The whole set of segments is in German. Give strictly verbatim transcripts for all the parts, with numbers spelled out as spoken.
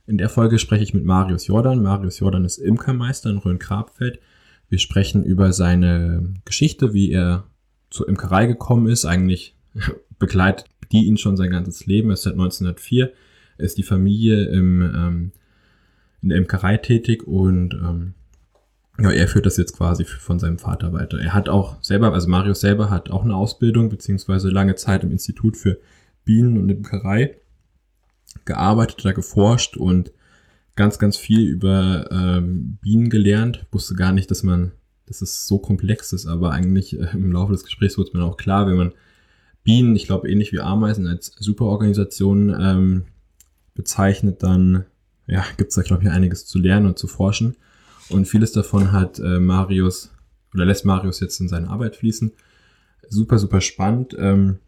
In der Folge spreche ich mit Marius Jordan. Marius Jordan ist Imkermeister in Rhön-Grabfeld. Wir sprechen über seine Geschichte, wie er zur Imkerei gekommen ist. Eigentlich begleitet die ihn schon sein ganzes Leben. Er ist seit neunzehnhundertvier, er ist die Familie im, ähm, in der Imkerei tätig und ähm, ja, er führt das jetzt quasi von seinem Vater weiter. Er hat auch selber, also Marius selber hat auch eine Ausbildung, beziehungsweise lange Zeit im Institut für Bienen und Imkerei gearbeitet, da geforscht und ganz, ganz viel über ähm, Bienen gelernt. Ich wusste gar nicht, dass man, dass es so komplex ist, aber eigentlich äh, im Laufe des Gesprächs wurde mir auch klar, wenn man Bienen, ich glaube ähnlich wie Ameisen, als Superorganisation ähm, bezeichnet, dann ja, gibt es da, glaube ich, einiges zu lernen und zu forschen. Und vieles davon hat äh, Marius, oder lässt Marius jetzt in seine Arbeit fließen. Super, super spannend. Ähm,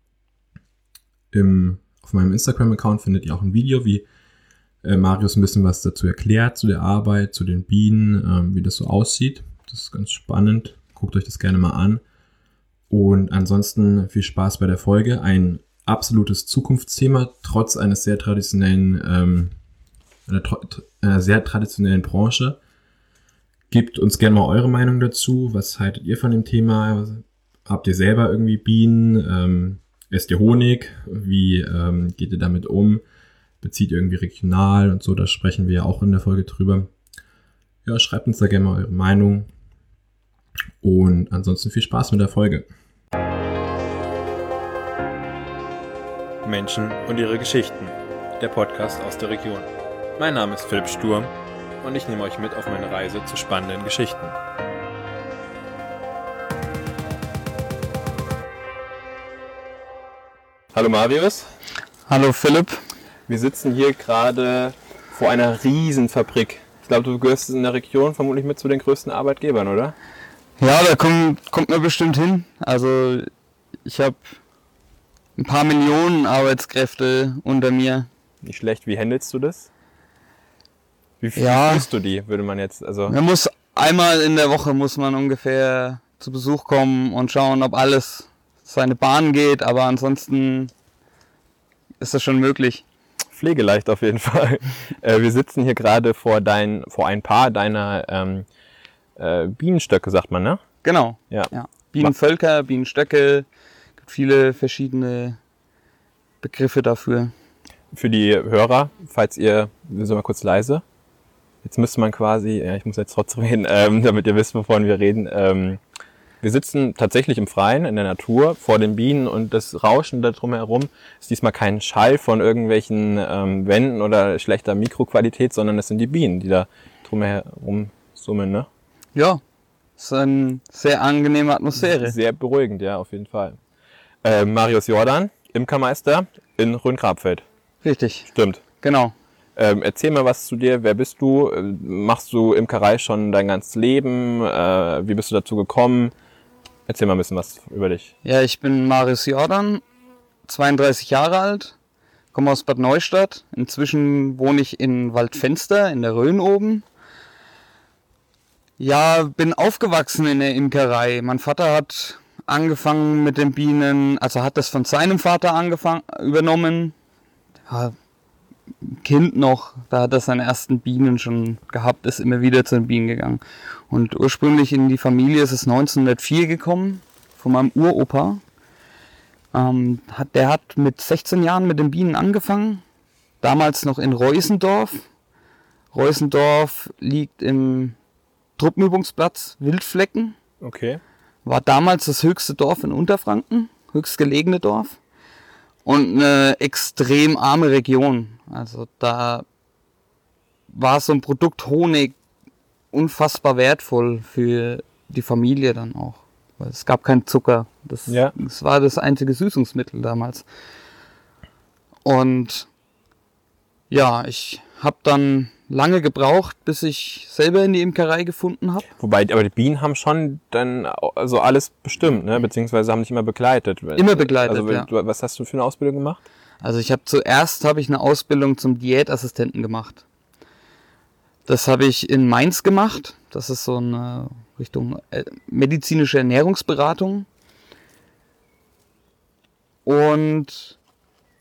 im Auf meinem Instagram-Account findet ihr auch ein Video, wie äh, Marius ein bisschen was dazu erklärt, zu der Arbeit, zu den Bienen, ähm, wie das so aussieht. Das ist ganz spannend. Guckt euch das gerne mal an. Und ansonsten viel Spaß bei der Folge. Ein absolutes Zukunftsthema, trotz eines sehr traditionellen, ähm, einer, einer sehr traditionellen Branche. Gebt uns gerne mal eure Meinung dazu. Was haltet ihr von dem Thema? Habt ihr selber irgendwie Bienen? Ähm, Esst ihr Honig? Wie ähm, geht ihr damit um? Bezieht ihr irgendwie regional und so? Da sprechen wir ja auch in der Folge drüber. Ja, schreibt uns da gerne mal eure Meinung. Und ansonsten viel Spaß mit der Folge. Menschen und ihre Geschichten. Der Podcast aus der Region. Mein Name ist Philipp Sturm und ich nehme euch mit auf meine Reise zu spannenden Geschichten. Hallo Marius. Hallo Philipp. Wir sitzen hier gerade vor einer Riesenfabrik. Ich glaube, du gehörst in der Region vermutlich mit zu den größten Arbeitgebern, oder? Ja, da kommt, kommt man bestimmt hin. Also ich habe ein paar Millionen Arbeitskräfte unter mir. Nicht schlecht. Wie handelst du das? Wie viel Ja, führst du die, würde man jetzt... also Man muss einmal in der Woche muss man ungefähr zu Besuch kommen und schauen, ob alles seine Bahn geht, aber ansonsten ist das schon möglich. Pflegeleicht auf jeden Fall. äh, wir sitzen hier gerade vor dein, vor ein paar deiner ähm, äh, Bienenstöcke, sagt man, ne? Genau. Ja. Ja. Bienenvölker, Bienenstöcke, gibt viele verschiedene Begriffe dafür. Für die Hörer, falls ihr, wir sind mal kurz leise. Jetzt müsste man quasi, ja, ich muss jetzt trotzdem reden, ähm, damit ihr wisst, wovon wir reden. Ähm, Wir sitzen tatsächlich im Freien, in der Natur, vor den Bienen und das Rauschen da drumherum ist diesmal kein Schall von irgendwelchen ähm, Wänden oder schlechter Mikroqualität, sondern es sind die Bienen, die da drumherum summen, ne? Ja, ist eine sehr angenehme Atmosphäre. Sehr beruhigend, ja, auf jeden Fall. Äh, Marius Jordan, Imkermeister in Rhön-Grabfeld. Richtig. Stimmt. Genau. Ähm, erzähl mal was zu dir. Wer bist du? Machst du Imkerei schon dein ganzes Leben? Äh, wie bist du dazu gekommen? Erzähl mal ein bisschen was über dich. Ja, ich bin Marius Jordan, zweiunddreißig Jahre alt, komme aus Bad Neustadt. Inzwischen wohne ich in Waldfenster in der Rhön oben. Ja, bin aufgewachsen in der Imkerei. Mein Vater hat angefangen mit den Bienen, also hat das von seinem Vater angefangen, übernommen. Ja, Kind noch, da hat er seine ersten Bienen schon gehabt, ist immer wieder zu den Bienen gegangen. Und ursprünglich in die Familie ist es neunzehnhundertvier gekommen, von meinem Uropa. Ähm, hat, der hat mit sechzehn Jahren mit den Bienen angefangen, damals noch in Reußendorf. Reußendorf liegt im Truppenübungsplatz Wildflecken. Okay. War damals das höchste Dorf in Unterfranken, höchstgelegene Dorf. Und eine extrem arme Region. Also da war so ein Produkt Honig unfassbar wertvoll für die Familie dann auch. Weil es gab keinen Zucker. Das, Ja. das war das einzige Süßungsmittel damals. Und ja, ich habe dann lange gebraucht, bis ich selber in die Imkerei gefunden habe. Wobei, aber die Bienen haben schon dann also alles bestimmt, ne? Beziehungsweise haben dich immer begleitet. Immer begleitet, also, ja. du, was hast du für eine Ausbildung gemacht? Also ich habe zuerst habe ich eine Ausbildung zum Diätassistenten gemacht. Das habe ich in Mainz gemacht. Das ist so eine Richtung medizinische Ernährungsberatung. Und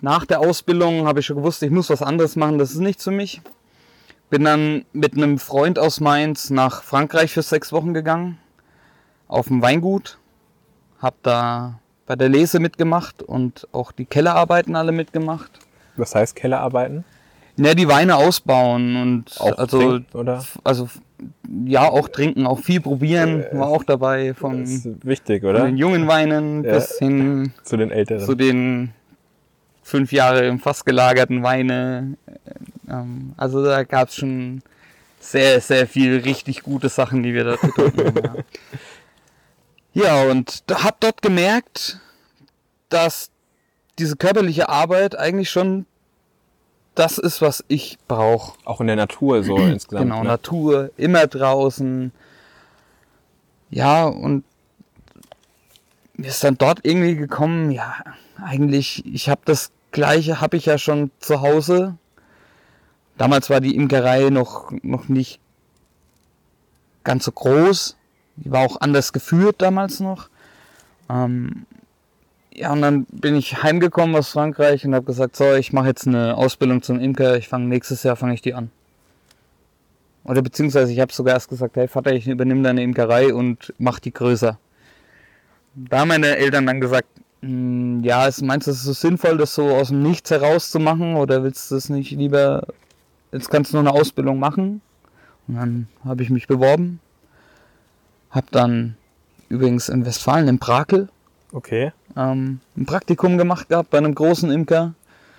nach der Ausbildung habe ich schon gewusst, ich muss was anderes machen, das ist nichts für mich. Bin dann mit einem Freund aus Mainz nach Frankreich für sechs Wochen gegangen, auf dem Weingut. Hab da bei der Lese mitgemacht und auch die Kellerarbeiten alle mitgemacht. Was heißt Kellerarbeiten? Ne, die Weine ausbauen und Auch also, trinken, oder? also ja, auch trinken, auch viel probieren, war auch dabei, von, Das ist wichtig, von oder? den jungen Weinen Ja. bis hin Zu den Älteren. zu den fünf Jahre im Fass gelagerten Weine. Ähm, also da gab es schon sehr, sehr viel richtig gute Sachen, die wir da getrunken haben. Ja, ja und da hab dort gemerkt, dass diese körperliche Arbeit eigentlich schon das ist, was ich brauche. Auch in der Natur so insgesamt. Genau, ne? Natur, immer draußen. Ja, und mir ist dann dort irgendwie gekommen, ja, eigentlich, ich habe das Gleiche, habe ich ja schon zu Hause. Damals war die Imkerei noch, noch nicht ganz so groß. Die war auch anders geführt damals noch. Ähm, ja, und dann bin ich heimgekommen aus Frankreich und habe gesagt, so, ich mache jetzt eine Ausbildung zum Imker. Ich fange nächstes Jahr fange ich die an. Oder beziehungsweise ich habe sogar erst gesagt, hey Vater, ich übernehme deine Imkerei und mach die größer. Da haben meine Eltern dann gesagt, ja, meinst du, es ist so sinnvoll, das so aus dem Nichts heraus zu machen oder willst du das nicht lieber, jetzt kannst du noch eine Ausbildung machen? Und dann habe ich mich beworben, habe dann übrigens in Westfalen, in Brakel, Okay. ähm, ein Praktikum gemacht gehabt bei einem großen Imker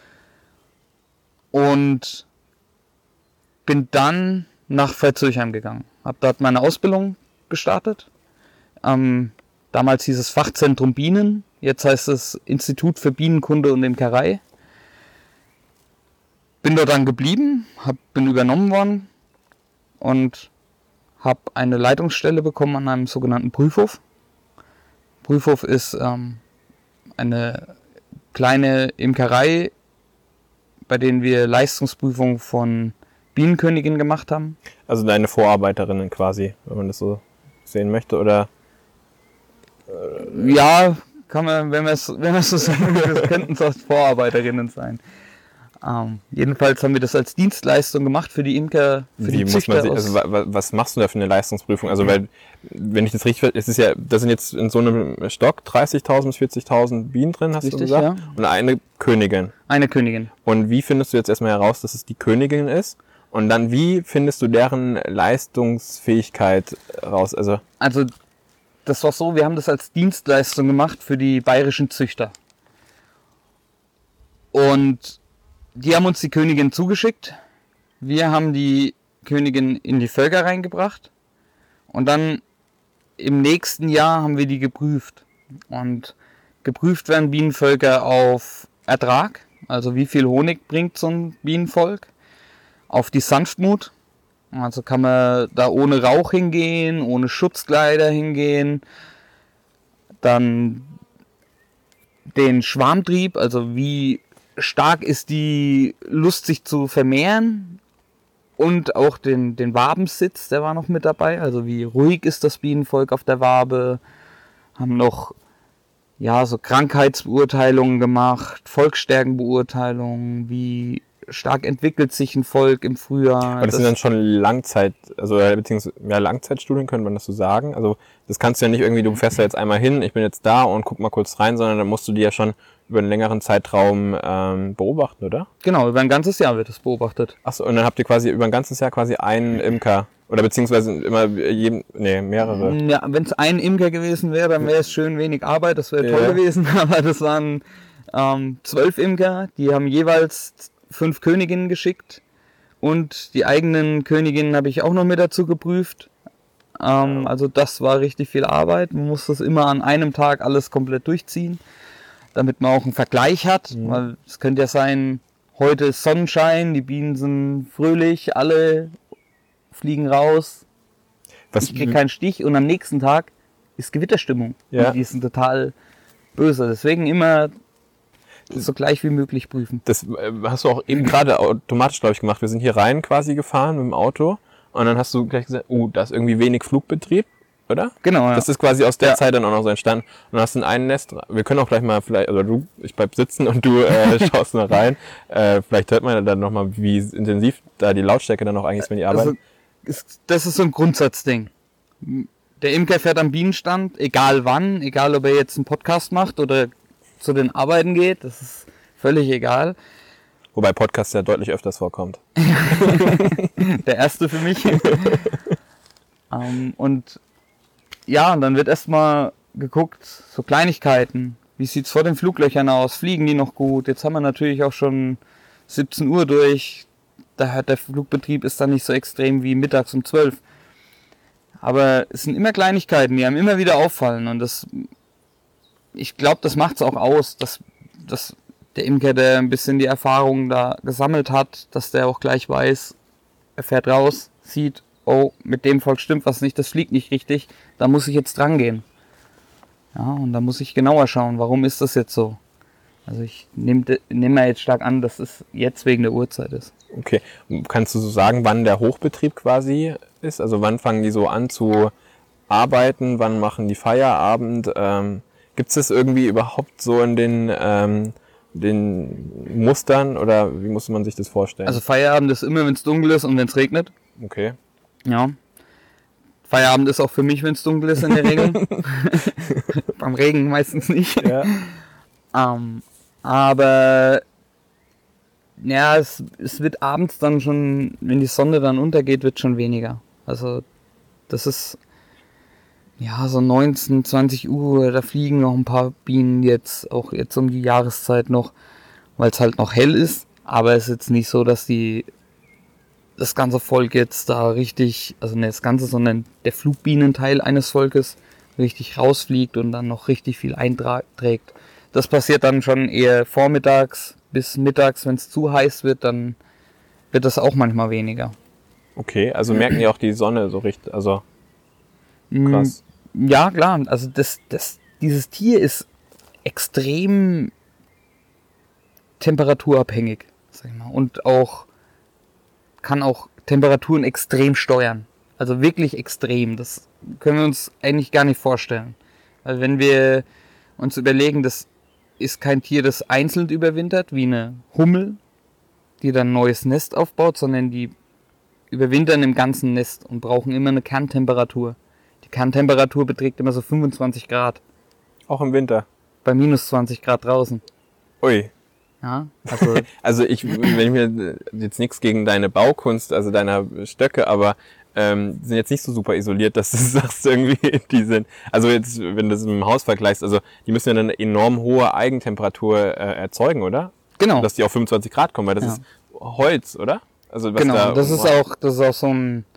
und bin dann nach Veitshöchheim gegangen. Habe dort meine Ausbildung gestartet. Ähm, damals hieß es Fachzentrum Bienen, jetzt heißt es Institut für Bienenkunde und Imkerei. Bin dort dann geblieben, hab, bin übernommen worden und habe eine Leitungsstelle bekommen an einem sogenannten Prüfhof. Prüfhof ist ähm, eine kleine Imkerei, bei denen wir Leistungsprüfungen von Bienenköniginnen gemacht haben. Also deine Vorarbeiterinnen quasi, wenn man das so sehen möchte, oder? Ja, kann man, wenn wir es wenn wir es so sagen, könnten es auch Vorarbeiterinnen sein. Ähm, jedenfalls haben wir das als Dienstleistung gemacht für die Imker, für Wie die muss Züchter man sich, aus- also wa- wa- was machst du da für eine Leistungsprüfung? Also weil, wenn ich das richtig verstehe, es ist ja, da sind jetzt in so einem Stock dreißigtausend bis vierzigtausend Bienen drin, hast Richtig, du gesagt? ja. Und eine Königin. Eine Königin. Und wie findest du jetzt erstmal heraus, dass es die Königin ist? Und dann, wie findest du deren Leistungsfähigkeit raus? Also, Also das war so, wir haben das als Dienstleistung gemacht für die bayerischen Züchter. Und die haben uns die Königin zugeschickt. Wir haben die Königin in die Völker reingebracht. Und dann im nächsten Jahr haben wir die geprüft. Und geprüft werden Bienenvölker auf Ertrag, also wie viel Honig bringt so ein Bienenvolk, auf die Sanftmut. Also kann man da ohne Rauch hingehen, ohne Schutzkleider hingehen. Dann den Schwarmtrieb, also wie stark ist die Lust, sich zu vermehren. Und auch den, den Wabensitz, der war noch mit dabei. Also wie ruhig ist das Bienenvolk auf der Wabe. Haben noch ja, so Krankheitsbeurteilungen gemacht, Volksstärkenbeurteilungen, wie stark entwickelt sich ein Volk im Frühjahr. aber das, sind dann schon Langzeit, also äh, beziehungsweise ja, Langzeitstudien, könnte man das so sagen. Also das kannst du ja nicht irgendwie, du fährst da jetzt einmal hin, ich bin jetzt da und guck mal kurz rein, sondern dann musst du die ja schon über einen längeren Zeitraum ähm, beobachten, oder? Genau, über ein ganzes Jahr wird das beobachtet. Achso, und dann habt ihr quasi über ein ganzes Jahr quasi einen Imker, oder beziehungsweise immer jedem, nee, mehrere. Ja, wenn es ein Imker gewesen wäre, dann wäre es schön wenig Arbeit, das wäre Ja. toll gewesen. Aber das waren ähm, zwölf Imker, die haben jeweils fünf Königinnen geschickt. Und die eigenen Königinnen habe ich auch noch mit dazu geprüft. Ähm, also das war richtig viel Arbeit. Man muss das immer an einem Tag alles komplett durchziehen, damit man auch einen Vergleich hat. Mhm. Weil es könnte ja sein, heute ist Sonnenschein, die Bienen sind fröhlich, alle fliegen raus, Was, ich kriege keinen Stich und am nächsten Tag ist Gewitterstimmung. Ja. Und die sind total böse. Deswegen immer so gleich wie möglich prüfen. das äh, hast du auch eben gerade automatisch, glaube ich, gemacht. Wir sind hier rein quasi gefahren mit dem Auto und dann hast du gleich gesagt, oh, da ist irgendwie wenig Flugbetrieb. oder? Genau, ja. Das ist quasi aus der Ja. Zeit dann auch noch so entstanden. Und hast in ein Nest, wir können auch gleich mal vielleicht, oder du, ich bleib sitzen und du äh, schaust mal rein. Äh, vielleicht hört man dann nochmal, wie intensiv da die Lautstärke dann auch eigentlich ist, wenn die arbeiten. Also, ist, das ist so ein Grundsatzding. Der Imker fährt am Bienenstand, egal wann, egal ob er jetzt einen Podcast macht oder zu den Arbeiten geht, das ist völlig egal. Wobei Podcast ja deutlich öfters vorkommt. Der erste für mich. ähm, und ja, und dann wird erstmal geguckt, so Kleinigkeiten. Wie sieht's vor den Fluglöchern aus? Fliegen die noch gut? Jetzt haben wir natürlich auch schon siebzehn Uhr durch. Da hat der Flugbetrieb ist dann nicht so extrem wie mittags um zwölf. Aber es sind immer Kleinigkeiten, die einem immer wieder auffallen. Und das, ich glaube, das macht's auch aus, dass, dass der Imker, der ein bisschen die Erfahrung da gesammelt hat, dass der auch gleich weiß, er fährt raus, sieht, oh, mit dem Volk stimmt was nicht, das fliegt nicht richtig, da muss ich jetzt dran gehen. Ja, und da muss ich genauer schauen, warum ist das jetzt so? Also ich nehme nehm mal jetzt stark an, dass es jetzt wegen der Uhrzeit ist. Okay. Kannst du so sagen, wann der Hochbetrieb quasi ist? Also wann fangen die so an zu arbeiten? Wann machen die Feierabend? Ähm, Gibt es das irgendwie überhaupt so in den, ähm, den Mustern oder wie muss man sich das vorstellen? Also Feierabend ist immer, wenn es dunkel ist und wenn es regnet. okay. Ja. Feierabend ist auch für mich, wenn es dunkel ist in der Regel. Beim Regen meistens nicht. Ja. Ähm, aber ja, es, es wird abends dann schon, wenn die Sonne dann untergeht, wird schon weniger. Also das ist ja so neunzehn, zwanzig Uhr, da fliegen noch ein paar Bienen jetzt, auch jetzt um die Jahreszeit noch, weil es halt noch hell ist. Aber es ist jetzt nicht so, dass die das ganze Volk jetzt da richtig, also nicht das ganze, sondern der Flugbienenteil eines Volkes richtig rausfliegt und dann noch richtig viel einträgt. Das passiert dann schon eher vormittags bis mittags, wenn es zu heiß wird, dann wird das auch manchmal weniger. Okay, also merken die auch die Sonne so richtig, also krass. Ja, klar, also das, das, dieses Tier ist extrem temperaturabhängig, sag ich mal, und auch kann auch Temperaturen extrem steuern. Also wirklich extrem. Das können wir uns eigentlich gar nicht vorstellen. Weil wenn wir uns überlegen, das ist kein Tier, das einzeln überwintert, wie eine Hummel, die dann ein neues Nest aufbaut, sondern die überwintern im ganzen Nest und brauchen immer eine Kerntemperatur. Die Kerntemperatur beträgt immer so fünfundzwanzig Grad. Auch im Winter. Bei minus zwanzig Grad draußen. Ui. Ja, also Also ich, wenn ich mir jetzt nichts gegen deine Baukunst, also deiner Stöcke, aber ähm, sind jetzt nicht so super isoliert, dass du sagst irgendwie, die sind, also jetzt, wenn du das mit dem Haus vergleichst, also die müssen ja dann eine enorm hohe Eigentemperatur äh, erzeugen, oder? genau. Dass die auf fünfundzwanzig Grad kommen, weil das Ja. ist Holz, oder? Also was Genau, da, das ist auch, das ist auch so ein,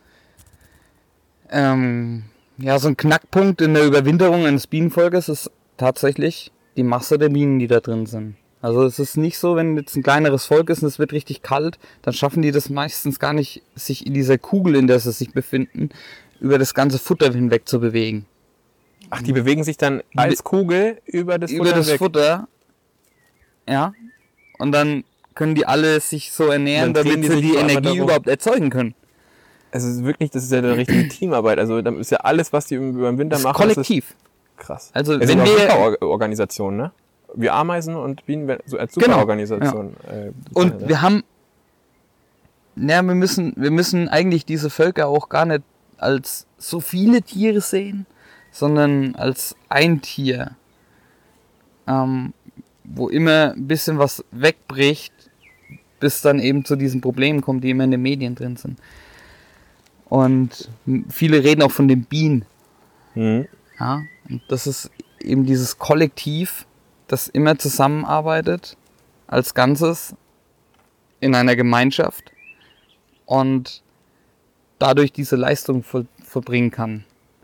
ähm, ja, so ein Knackpunkt in der Überwinterung eines Bienenvolkes ist tatsächlich die Masse der Bienen, die da drin sind. Also es ist nicht so, wenn jetzt ein kleineres Volk ist und es wird richtig kalt, dann schaffen die das meistens gar nicht, sich in dieser Kugel, in der sie sich befinden, über das ganze Futter hinweg zu bewegen. Ach, die bewegen sich dann als Kugel über das über Futter das weg. Futter, ja, und dann können die alle sich so ernähren, Dann drehen damit die sie sich die so einmal Energie darum. überhaupt erzeugen können. Also es ist wirklich, das ist ja eine richtige Teamarbeit. Also dann ist ja alles, was die über den Winter Das ist machen, kollektiv. das ist krass. Also Es wenn sind auch wir Superorganisationen, ne? Wie Ameisen und Bienen werden so als Genau, Superorganisation. Äh, Und bezeichnet, wir haben, na, wir müssen, wir müssen eigentlich diese Völker auch gar nicht als so viele Tiere sehen, sondern als ein Tier, ähm, wo immer ein bisschen was wegbricht, bis dann eben zu diesen Problemen kommt, die immer in den Medien drin sind. Und viele reden auch von den Bienen. Mhm. Ja, und das ist eben dieses Kollektiv, das immer zusammenarbeitet als Ganzes in einer Gemeinschaft und dadurch diese Leistung voll, vollbringen kann.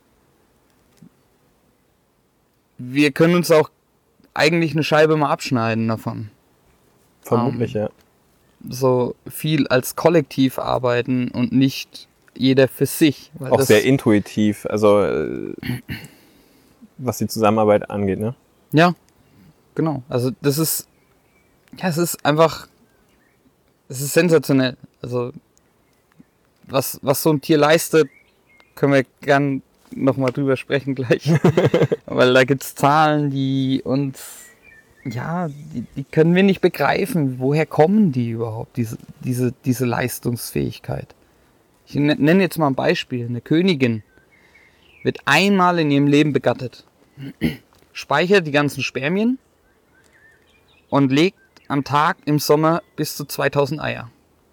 Wir können uns auch eigentlich eine Scheibe mal abschneiden davon. Vermutlich, Ähm, ja. So viel als Kollektiv arbeiten und nicht jeder für sich. Weil Auch das, sehr intuitiv, also äh, was die Zusammenarbeit angeht, ne? Ja, genau. Also das ist, ja, es ist einfach, es ist sensationell. Also was, was so ein Tier leistet, können wir gern nochmal drüber sprechen gleich. Weil da gibt es Zahlen, die uns, ja, die, die können wir nicht begreifen. Woher kommen die überhaupt, diese, diese, diese Leistungsfähigkeit? Ich nenne jetzt mal ein Beispiel. Eine Königin wird einmal in ihrem Leben begattet, speichert die ganzen Spermien und legt am Tag im Sommer bis zu zweitausend Eier.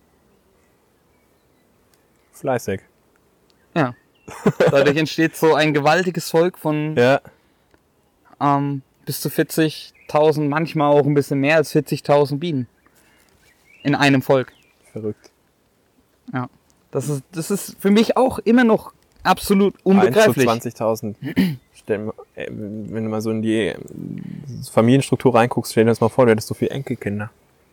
Fleißig. Ja. Dadurch entsteht so ein gewaltiges Volk von Ja. ähm, bis zu vierzigtausend, manchmal auch ein bisschen mehr als vierzigtausend Bienen. In einem Volk. Verrückt. Ja. Das ist, das ist für mich auch immer noch absolut eins zu unbegreiflich. zwanzigtausend. Stell dir mal, ey, wenn du mal so in die äh, Familienstruktur reinguckst, stell dir das mal vor, du hättest so viele Enkelkinder.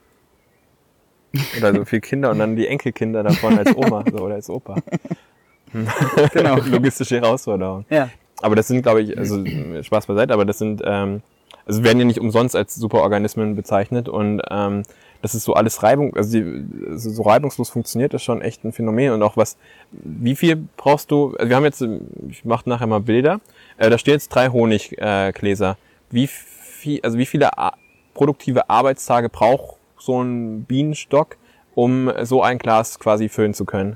Oder so viele Kinder und dann die Enkelkinder davon als Oma so, oder als Opa. Genau. Logistische Herausforderung. Ja. Aber das sind, glaube ich, also Spaß beiseite, aber das sind, ähm, also werden ja nicht umsonst als Superorganismen bezeichnet und ähm, das ist so alles Reibung, also die, also so reibungslos funktioniert, das schon echt ein Phänomen und auch was, wie viel brauchst du, also wir haben jetzt, ich mache nachher mal Bilder, äh, da stehen jetzt drei Honiggläser. Wie viel, also wie viele a- produktive Arbeitstage braucht so ein Bienenstock, um so ein Glas quasi füllen zu können?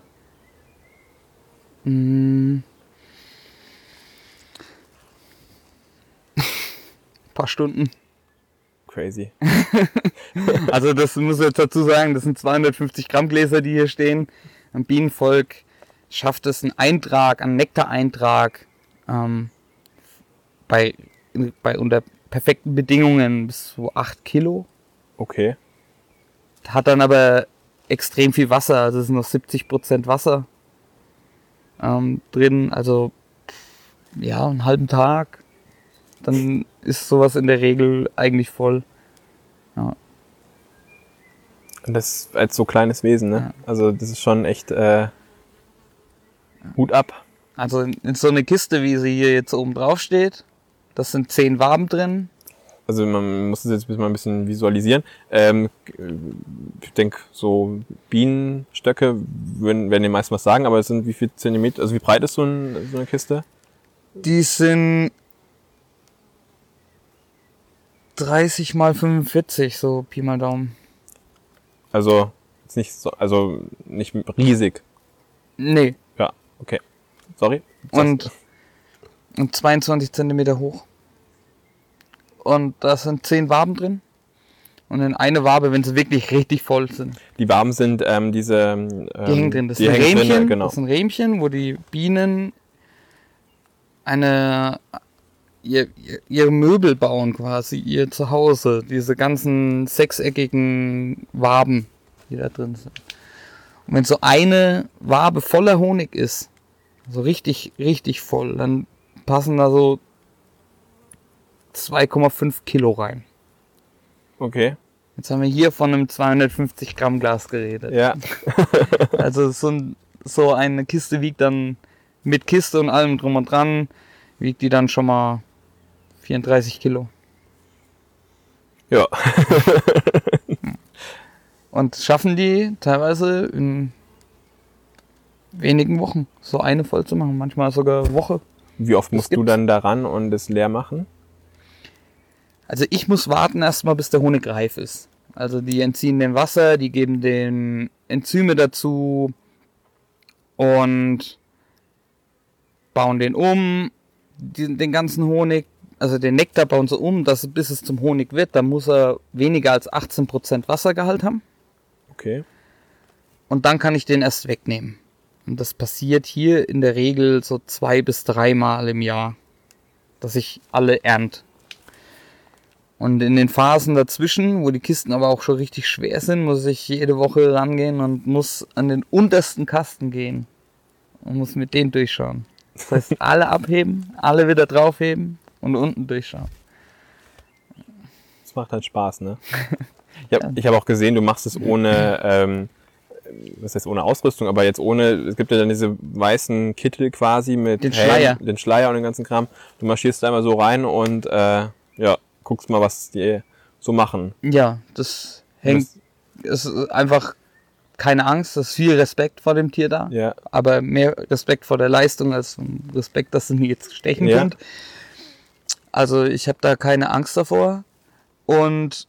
Mm. Ein paar Stunden. Crazy. Also das muss ich jetzt dazu sagen, das sind zweihundertfünfzig Gramm Gläser, die hier stehen. Ein Bienenvolk schafft es, einen Eintrag, einen Nektareintrag ähm, bei, bei unter perfekten Bedingungen bis zu acht Kilo. Okay. Hat dann aber extrem viel Wasser, also es sind noch siebzig Prozent Wasser ähm, drin. Also ja, einen halben Tag, dann ist sowas in der Regel eigentlich voll. Ja. Und das als so kleines Wesen, ne? Ja. Also das ist schon echt äh, Hut ab. Also in, in so eine Kiste, wie sie hier jetzt oben drauf steht, das sind zehn Waben drin. Also man muss es jetzt mal ein bisschen visualisieren. Ähm, ich denke, so Bienenstöcke würden, werden den meisten was sagen, aber es sind wie viel Zentimeter, also wie breit ist so, ein, so eine Kiste? Die sind dreißig mal fünfundvierzig, so Pi mal Daumen. Also jetzt nicht so, also nicht riesig. Nee. Ja, okay. Sorry. Und, und zweiundzwanzig Zentimeter hoch. Und da sind zehn Waben drin. Und in eine Wabe, wenn sie wirklich richtig voll sind. Die Waben sind ähm, diese... Ähm, Die hängen drin. Das die ist ein hängen Rähmchen, drin, genau. das ist ein Rähmchen, wo die Bienen eine ihr, ihr, ihre Möbel bauen quasi, ihr Zuhause. Diese ganzen sechseckigen Waben, die da drin sind. Und wenn so eine Wabe voller Honig ist, so richtig, richtig voll, dann passen da so zwei Komma fünf Kilo rein. Okay. Jetzt haben wir hier von einem zweihundertfünfzig Gramm Glas geredet. Ja. Also so, ein, so eine Kiste wiegt dann mit Kiste und allem drum und dran, wiegt die dann schon mal vierunddreißig Kilo. Ja. Und schaffen die teilweise in wenigen Wochen so eine voll zu machen, manchmal sogar Woche. Wie oft Das musst du gibt's. dann daran und es leer machen? Also ich muss warten erstmal, bis der Honig reif ist. Also die entziehen den Wasser, die geben den Enzyme dazu und bauen den um, den, den ganzen Honig, also den Nektar bauen sie um, dass bis es zum Honig wird, da muss er weniger als achtzehn Prozent Wassergehalt haben. Okay. Und dann kann ich den erst wegnehmen. Und das passiert hier in der Regel so zwei bis dreimal im Jahr, dass ich alle ernte. Und in den Phasen dazwischen, wo die Kisten aber auch schon richtig schwer sind, muss ich jede Woche rangehen und muss an den untersten Kasten gehen und muss mit denen durchschauen. Das heißt, alle abheben, alle wieder draufheben und unten durchschauen. Das macht halt Spaß, ne? Ich habe ich hab auch gesehen, du machst es ohne, ähm, was heißt ohne Ausrüstung, aber jetzt ohne, es gibt ja dann diese weißen Kittel quasi mit Den Helm, Schleier. den Schleier und den ganzen Kram. Du marschierst da einmal so rein und äh, ja, guckst mal, was die so machen. Ja, das hängt, Das, ist einfach keine Angst, es ist viel Respekt vor dem Tier da. Ja. Aber mehr Respekt vor der Leistung als Respekt, dass es mir jetzt stechen Ja. könnte. Also ich habe da keine Angst davor. Und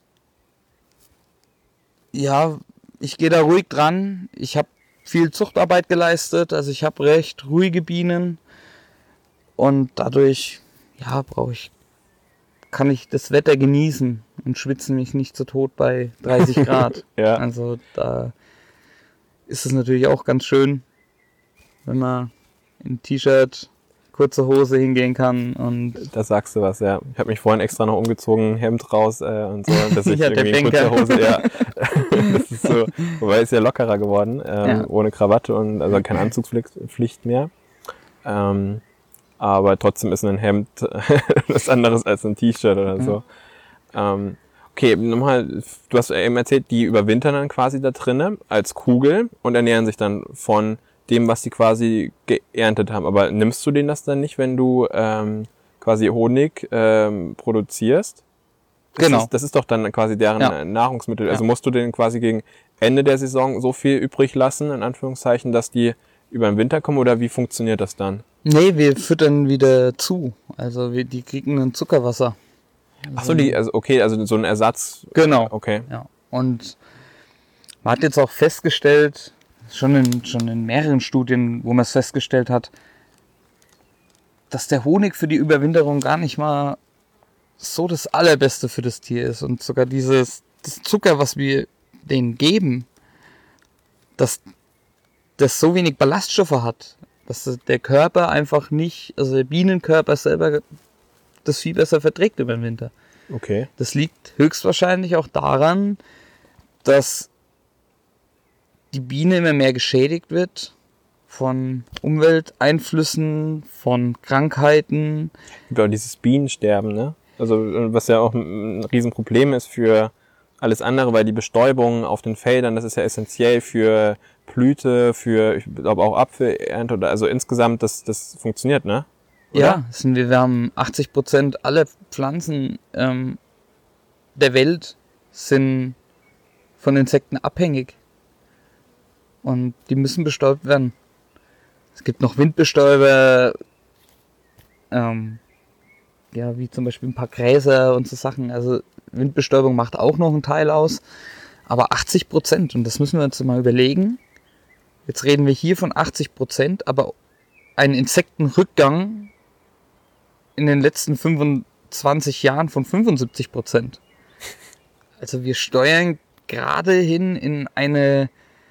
ja, ich gehe da ruhig dran. Ich habe viel Zuchtarbeit geleistet, also ich habe recht ruhige Bienen. Und dadurch, ja, brauche ich, kann ich das Wetter genießen und schwitze mich nicht zu Tod bei dreißig Grad. Ja. Also da ist es natürlich auch ganz schön, wenn man in T-Shirt, kurze Hose hingehen kann und Da sagst du was, ja. Ich habe mich vorhin extra noch umgezogen, Hemd raus äh, und so, dass ich Ja, der irgendwie in Banker. kurzer Hose, ja. Das ist so, wobei ist ja lockerer geworden, ähm, Ja. ohne Krawatte und also keine Anzugspflicht mehr. Ähm, aber trotzdem ist ein Hemd was anderes als ein T-Shirt oder so. Ähm, okay, nochmal, du hast eben erzählt, die überwintern dann quasi da drinnen als Kugel und ernähren sich dann von dem, was die quasi geerntet haben. Aber nimmst du denen das dann nicht, wenn du ähm, quasi Honig ähm, produzierst? Das Genau. Ist, das ist doch dann quasi deren Ja. äh, Nahrungsmittel. Also Ja. musst du denen quasi gegen Ende der Saison so viel übrig lassen, in Anführungszeichen, dass die über den Winter kommen oder wie funktioniert das dann? nee, wir füttern wieder zu. Also wir, die kriegen ein Zuckerwasser. Ach so, die, also okay, also so ein Ersatz. Genau. Okay. Ja. Und man hat jetzt auch festgestellt, schon in, schon in mehreren Studien, wo man es festgestellt hat, dass der Honig für die Überwinterung gar nicht mal so das Allerbeste für das Tier ist. Und sogar dieses das Zucker, was wir denen geben, dass das so wenig Ballaststoffe hat, dass der Körper einfach nicht, also der Bienenkörper selber das viel besser verträgt über den Winter. Okay. Das liegt höchstwahrscheinlich auch daran, dass die Biene immer mehr geschädigt wird von Umwelteinflüssen, von Krankheiten. Gibt auch dieses Bienensterben, ne? Also was ja auch ein Riesenproblem ist für alles andere, weil die Bestäubung auf den Feldern, das ist ja essentiell für Blüte, für, ich glaube auch Apfelernte oder also insgesamt, das, das funktioniert, ne? Oder? Ja, es sind, wir haben achtzig Prozent aller Pflanzen ähm, der Welt sind von Insekten abhängig. Und die müssen bestäubt werden. Es gibt noch Windbestäuber, ähm, ja, wie zum Beispiel ein paar Gräser und so Sachen. Also Windbestäubung macht auch noch einen Teil aus. Aber achtzig Prozent, und das müssen wir uns mal überlegen. Jetzt reden wir hier von achtzig Prozent, aber ein Insektenrückgang in den letzten fünfundzwanzig Jahren von fünfundsiebzig Prozent. Also wir steuern gerade hin in eine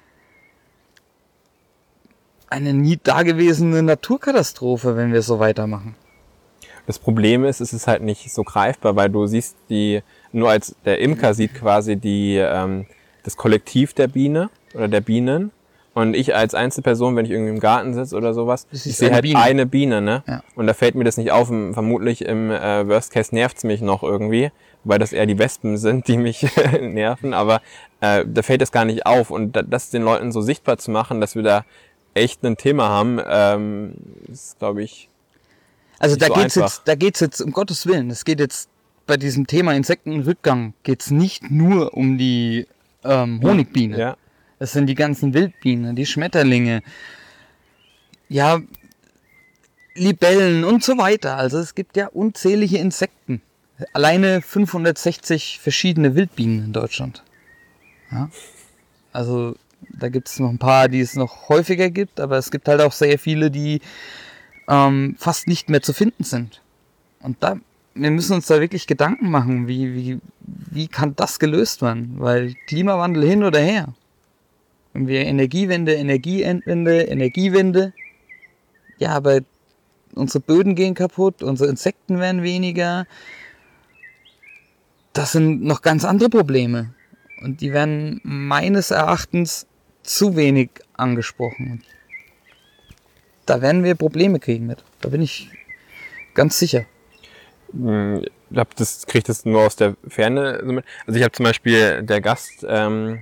eine nie dagewesene Naturkatastrophe, wenn wir so weitermachen. Das Problem ist, es ist halt nicht so greifbar, weil du siehst die, nur als der Imker sieht quasi die, ähm, das Kollektiv der Biene oder der Bienen. Und ich als Einzelperson, wenn ich irgendwie im Garten sitze oder sowas, Das ich ist sehe eine halt Biene. eine Biene, ne? Ja. Und da fällt mir das nicht auf. Vermutlich im äh, Worst Case nervt's mich noch irgendwie, weil das eher die Wespen sind, die mich nerven. Aber äh, da fällt das gar nicht auf. Und da, das den Leuten so sichtbar zu machen, dass wir da echt ein Thema haben, ähm, ist, glaube ich, Also nicht da so geht's einfach. jetzt, da geht's jetzt um Gottes Willen. Es geht jetzt bei diesem Thema Insektenrückgang geht's nicht nur um die ähm, Honigbiene. Ja. Das sind die ganzen Wildbienen, die Schmetterlinge, ja, Libellen und so weiter. Also es gibt ja unzählige Insekten. Alleine fünfhundertsechzig verschiedene Wildbienen in Deutschland. Ja? Also da gibt es noch ein paar, die es noch häufiger gibt, aber es gibt halt auch sehr viele, die ähm, fast nicht mehr zu finden sind. Und da, wir müssen uns da wirklich Gedanken machen, wie, wie, wie kann das gelöst werden? Weil Klimawandel hin oder her. Wenn wir Energiewende, Energiewende, Energiewende, ja, aber unsere Böden gehen kaputt, unsere Insekten werden weniger. Das sind noch ganz andere Probleme. Und die werden meines Erachtens zu wenig angesprochen. Da werden wir Probleme kriegen mit. Da bin ich ganz sicher. Ich hab das, krieg das nur aus der Ferne. so mit. Also ich habe zum Beispiel der Gast ähm,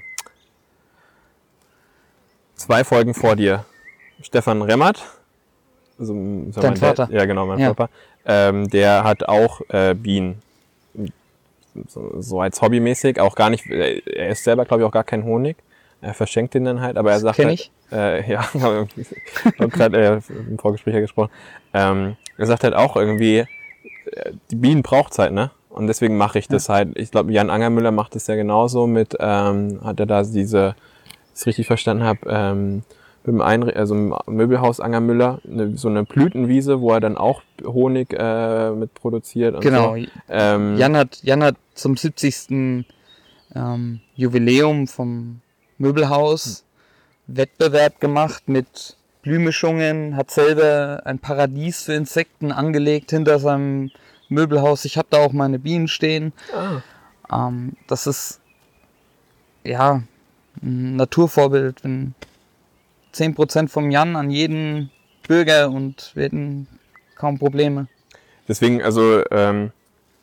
zwei Folgen vor dir, Stefan Remmert. Also, sag Dein mal, Vater? Der, ja, genau, mein Ja. Papa. Ähm, der hat auch äh, Bienen. So, so als hobbymäßig, auch gar nicht, er isst selber, glaube ich, auch gar keinen Honig. er verschenkt den dann halt, aber er Das sagt kenn halt, ich. Äh, ja, habe gerade äh, im Vorgespräch ja gesprochen. Ähm, er sagt halt auch irgendwie, äh, die Bienen braucht's halt, ne? Und deswegen mache ich das Ja. halt. Ich glaube, Jan Angermüller macht das ja genauso mit, ähm, hat er da diese, wenn ich es richtig verstanden habe, ähm, mit dem Einre also im Möbelhaus Angermüller, eine, so eine Blütenwiese, wo er dann auch Honig äh, mit produziert und Genau. so. Ähm, Jan hat, Jan hat zum siebzigsten Ähm, Jubiläum vom Möbelhaus Wettbewerb gemacht mit Blühmischungen, hat selber ein Paradies für Insekten angelegt hinter seinem Möbelhaus. Ich habe da auch meine Bienen stehen. ah. Ähm, das ist ja ein Naturvorbild. Wenn zehn Prozent vom Jan an jeden Bürger und wir hätten kaum Probleme. Deswegen, also ähm,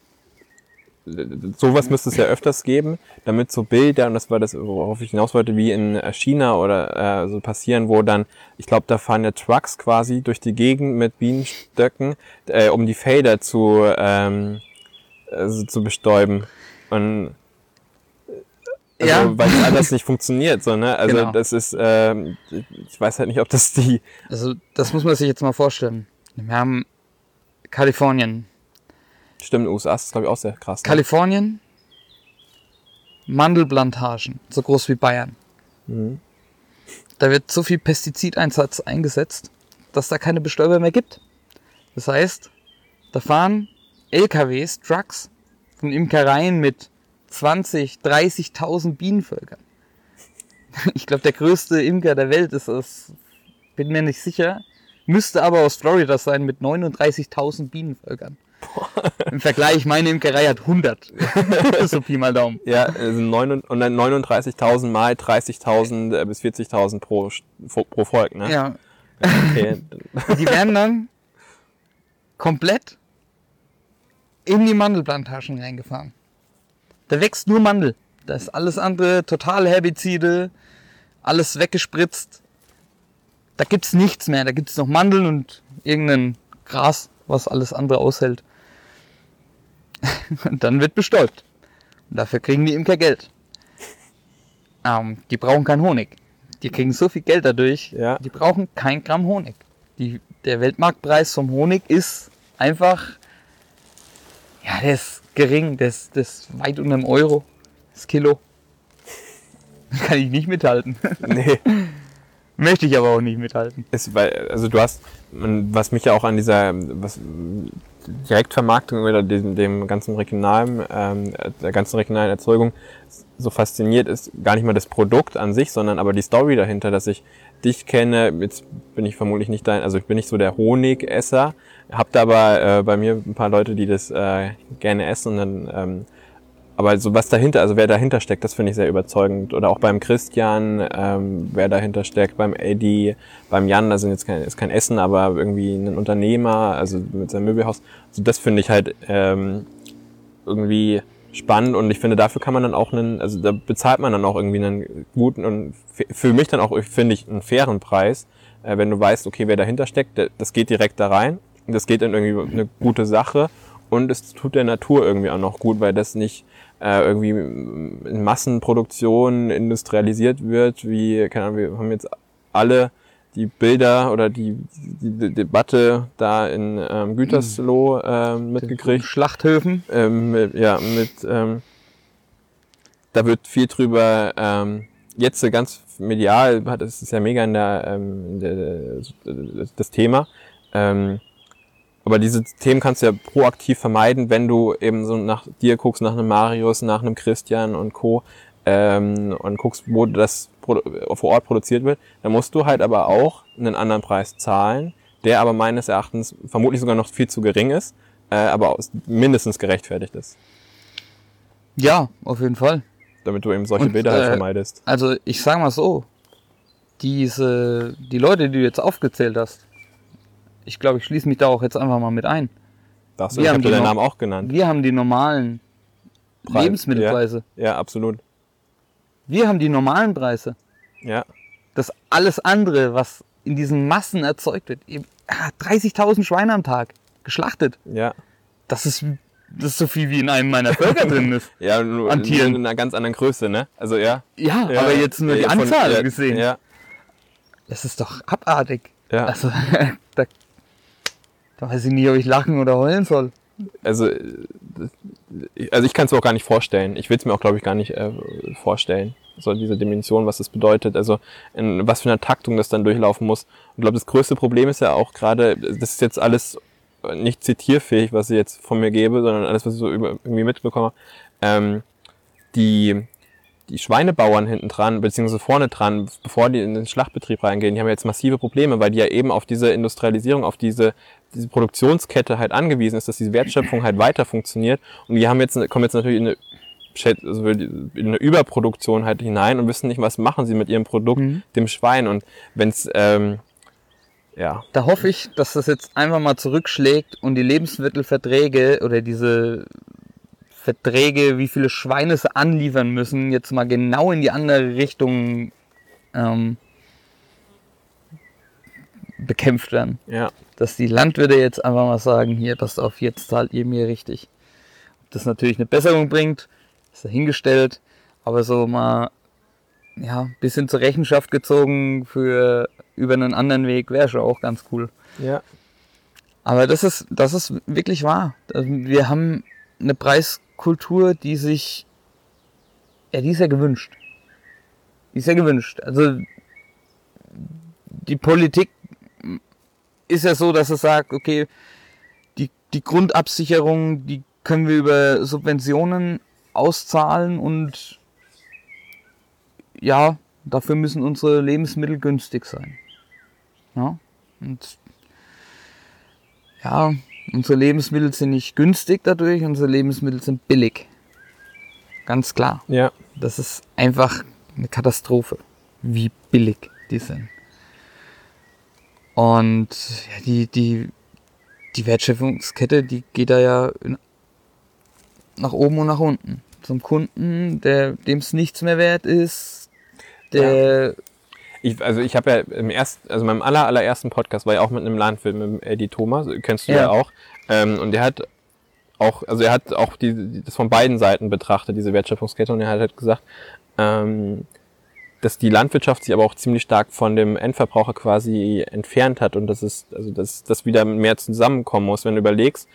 sowas müsste es ja öfters geben, damit so Bilder, und das war das, worauf ich hinaus wollte, wie in China oder äh, so passieren, wo dann, ich glaube, da fahren ja Trucks quasi durch die Gegend mit Bienenstöcken, äh, um die Felder zu, ähm, also zu bestäuben. Und also, Ja. weil es anders nicht funktioniert, so, ne? Also Genau. das ist, ähm, ich weiß halt nicht, ob das die... Also das muss man sich jetzt mal vorstellen. Wir haben Kalifornien. Stimmt, in den U S A ist das, glaube ich, auch sehr krass. Ne? Kalifornien, Mandelplantagen, so groß wie Bayern. Mhm. Da wird so viel Pestizideinsatz eingesetzt, dass da keine Bestäuber mehr gibt. Das heißt, da fahren L K Ws, Trucks von Imkereien mit zwanzig, dreißigtausend Bienenvölkern. Ich glaube, der größte Imker der Welt ist es, bin mir nicht sicher, müsste aber aus Florida sein mit neununddreißigtausend Bienenvölkern. Im Vergleich, meine Imkerei hat hundert. So Pi mal Daumen. Ja, also neun, und dann neununddreißigtausend mal dreißigtausend äh, bis vierzigtausend pro, pro Volk, ne? Ja, Okay. die werden dann komplett in die Mandelplantagen reingefahren. Da wächst nur Mandel. Da ist alles andere total Herbizide, alles weggespritzt. Da gibt's nichts mehr. Da gibt's noch Mandeln und irgendein Gras, was alles andere aushält. Und dann wird bestäubt. Und dafür kriegen die Imker Geld. Ähm, die brauchen keinen Honig. Die kriegen so viel Geld dadurch, Ja. die brauchen kein Gramm Honig. Die, der Weltmarktpreis vom Honig ist einfach, ja, der ist gering, der ist, der ist weit unter einem Euro, das Kilo. Da kann ich nicht mithalten. Nee. Möchte ich aber auch nicht mithalten. Ist, weil, also du hast, was mich ja auch an dieser was, Direktvermarktung oder dem, dem ganzen regionalen, ähm, der ganzen regionalen Erzeugung so fasziniert, ist gar nicht mal das Produkt an sich, sondern aber die Story dahinter, dass ich dich kenne. Jetzt bin ich vermutlich nicht dein, also ich bin nicht so der Honigesser, hab da aber äh, bei mir ein paar Leute, die das äh, gerne essen, und dann ähm, aber so was dahinter, also wer dahinter steckt, das finde ich sehr überzeugend. Oder auch beim Christian, ähm, wer dahinter steckt, beim Eddie, beim Jan, da sind jetzt kein, ist kein Essen, aber irgendwie ein Unternehmer, also mit seinem Möbelhaus. Also das finde ich halt ähm, irgendwie spannend, und ich finde, dafür kann man dann auch einen, also da bezahlt man dann auch irgendwie einen guten und für mich dann auch, finde ich, einen fairen Preis, äh, wenn du weißt, okay, wer dahinter steckt, das geht direkt da rein, das geht in irgendwie eine gute Sache, und es tut der Natur irgendwie auch noch gut, weil das nicht äh, irgendwie in Massenproduktion industrialisiert wird, wie, keine Ahnung, wir haben jetzt alle die Bilder oder die, die, die Debatte da in ähm, Gütersloh ähm, mitgekriegt. Schlachthöfen. Ähm, mit, ja, mit, ähm, da wird viel drüber, ähm, jetzt ganz medial, das ist ja mega in der, ähm, in der das Thema, ähm, aber diese Themen kannst du ja proaktiv vermeiden, wenn du eben so nach dir guckst, nach einem Marius, nach einem Christian und Co. Ähm, und guckst, wo das vor Ort produziert wird. Dann musst du halt aber auch einen anderen Preis zahlen, der aber meines Erachtens vermutlich sogar noch viel zu gering ist, äh, aber mindestens gerechtfertigt ist. Ja, auf jeden Fall. Damit du eben solche Und, Bilder halt äh, vermeidest. Also ich sag mal so, diese, die Leute, die du jetzt aufgezählt hast, ich glaube, ich schließe mich da auch jetzt einfach mal mit ein. Darfst du, wir ich haben habe die deinen noch- Namen auch genannt. Wir haben die normalen Preis, Lebensmittelpreise. Ja, absolut. Wir haben die normalen Preise. Ja, Das alles andere, was in diesen Massen erzeugt wird, eben, ah, dreißigtausend Schweine am Tag geschlachtet. ja. Das ist das ist so viel wie in einem meiner Burger drin ist. Ja, nur An Tieren. in einer ganz anderen Größe, ne? Also ja. Ja, Ja, aber jetzt nur die ja, von- Anzahl ja, gesehen. Ja, Das ist doch abartig. ja. Also, da, da weiß ich nicht, ob ich lachen oder heulen soll. Also, äh, das- also ich kann es mir auch gar nicht vorstellen. Ich will es mir auch, glaube ich, gar nicht äh, vorstellen. So diese Dimension, was das bedeutet. Also in was für einer Taktung das dann durchlaufen muss. Und ich glaube, das größte Problem ist ja auch gerade, das ist jetzt alles nicht zitierfähig, was ich jetzt von mir gebe, sondern alles, was ich so über, irgendwie mitbekomme. Ähm, die die Schweinebauern hinten dran, beziehungsweise vorne dran, bevor die in den Schlachtbetrieb reingehen, die haben jetzt massive Probleme, weil die ja eben auf diese Industrialisierung, auf diese, diese Produktionskette halt angewiesen ist, dass diese Wertschöpfung halt weiter funktioniert. Und die haben jetzt, kommen jetzt natürlich in eine, also in eine Überproduktion halt hinein und wissen nicht, was machen sie mit ihrem Produkt, Mhm. dem Schwein. Und wenn's, ähm, ja, Da hoffe ich, dass das jetzt einfach mal zurückschlägt und die Lebensmittelverträge oder diese Verträge, wie viele Schweine sie anliefern müssen, jetzt mal genau in die andere Richtung ähm, bekämpft werden. ja, Dass die Landwirte jetzt einfach mal sagen, hier, passt auf, jetzt zahlt ihr mir richtig. Ob das natürlich eine Besserung bringt, ist dahingestellt, aber so mal ja, ein bisschen zur Rechenschaft gezogen für über einen anderen Weg wäre schon auch ganz cool. ja, Aber das ist, das ist wirklich wahr. Also wir haben eine Preiskultur, die sich, ja, die ist ja gewünscht. Die ist ja gewünscht. Also die Politik ist ja so, dass es sagt, okay, die, die Grundabsicherung, die können wir über Subventionen auszahlen und ja, dafür müssen unsere Lebensmittel günstig sein. Ja, und ja, unsere Lebensmittel sind nicht günstig dadurch, unsere Lebensmittel sind billig. Ganz klar. ja. Das ist einfach eine Katastrophe, wie billig die sind. Und ja, die, die, die Wertschöpfungskette, die geht da ja in, nach oben und nach unten. Zum Kunden, der dem es nichts mehr wert ist, der Ich, also ich habe ja im ersten, also meinem aller, allerersten Podcast war ja auch mit einem Landwirt, mit dem Eddie Thomas, kennst du ja, Ja. auch. Ähm, und der hat auch, also er hat auch die, die, das von beiden Seiten betrachtet, diese Wertschöpfungskette, und er hat halt gesagt, ähm, dass die Landwirtschaft sich aber auch ziemlich stark von dem Endverbraucher quasi entfernt hat und dass es, also dass das wieder mehr zusammenkommen muss, wenn du überlegst,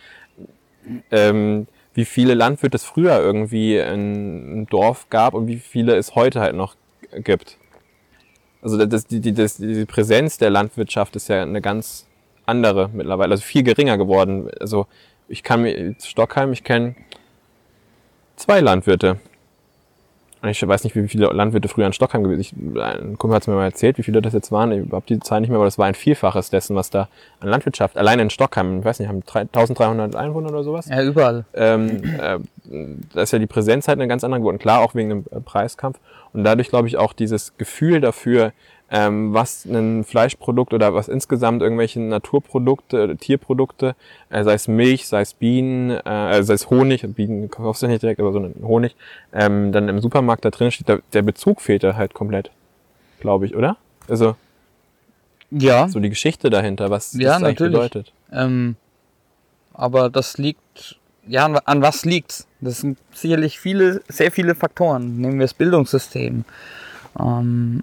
ähm, wie viele Landwirte es früher irgendwie in einem Dorf gab und wie viele es heute halt noch gibt. Also das, die, die, das, die Präsenz der Landwirtschaft ist ja eine ganz andere mittlerweile, also viel geringer geworden. Also ich kann mir, Stockheim, ich kenne zwei Landwirte. Und ich weiß nicht, wie viele Landwirte früher in Stockheim gewesen sind. Ein Kumpel hat es mir mal erzählt, wie viele das jetzt waren. Ich habe die Zahl nicht mehr, aber das war ein Vielfaches dessen, was da an Landwirtschaft, allein in Stockheim, ich weiß nicht, haben eintausenddreihundert Einwohner oder sowas. ja überall. Ähm, äh, da ist ja die Präsenz halt eine ganz andere geworden. Klar, auch wegen dem äh, Preiskampf. Und dadurch, glaube ich, auch dieses Gefühl dafür, ähm, was ein Fleischprodukt oder was insgesamt irgendwelche Naturprodukte, Tierprodukte, äh, sei es Milch, sei es Bienen, äh, sei es Honig, Bienen kaufst du nicht direkt, aber so einen Honig, ähm, dann im Supermarkt da drin steht, der, der Bezug fehlt da halt komplett, glaube ich, oder? Also Ja, so die Geschichte dahinter, was Ja, das eigentlich natürlich. bedeutet. ähm, aber das liegt, ja, an, an was liegt's? Das sind sicherlich viele, sehr viele Faktoren. Nehmen wir das Bildungssystem. Ähm,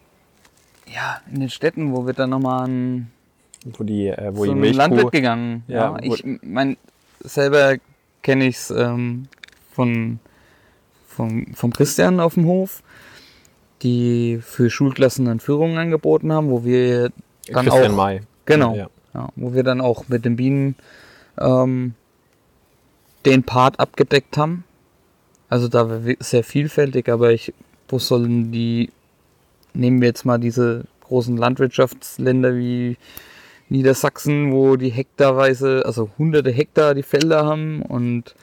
ja, in den Städten, wo wird dann nochmal ein Wo die, äh, wo so die ein Milchkuh, Landwirt gegangen. Ja, Ja, wo- ich mein, selber kenne ich's ähm, von, von, vom Christian auf dem Hof, die für Schulklassen dann Führungen angeboten haben, wo wir dann Christian auch, May. genau, Ja. ja, wo wir dann auch mit den Bienen ähm, den Part abgedeckt haben. Also da war wi- sehr vielfältig, aber ich, wo sollen die, nehmen wir jetzt mal diese großen Landwirtschaftsländer wie Niedersachsen, wo die hektarweise, also hunderte Hektar die Felder haben und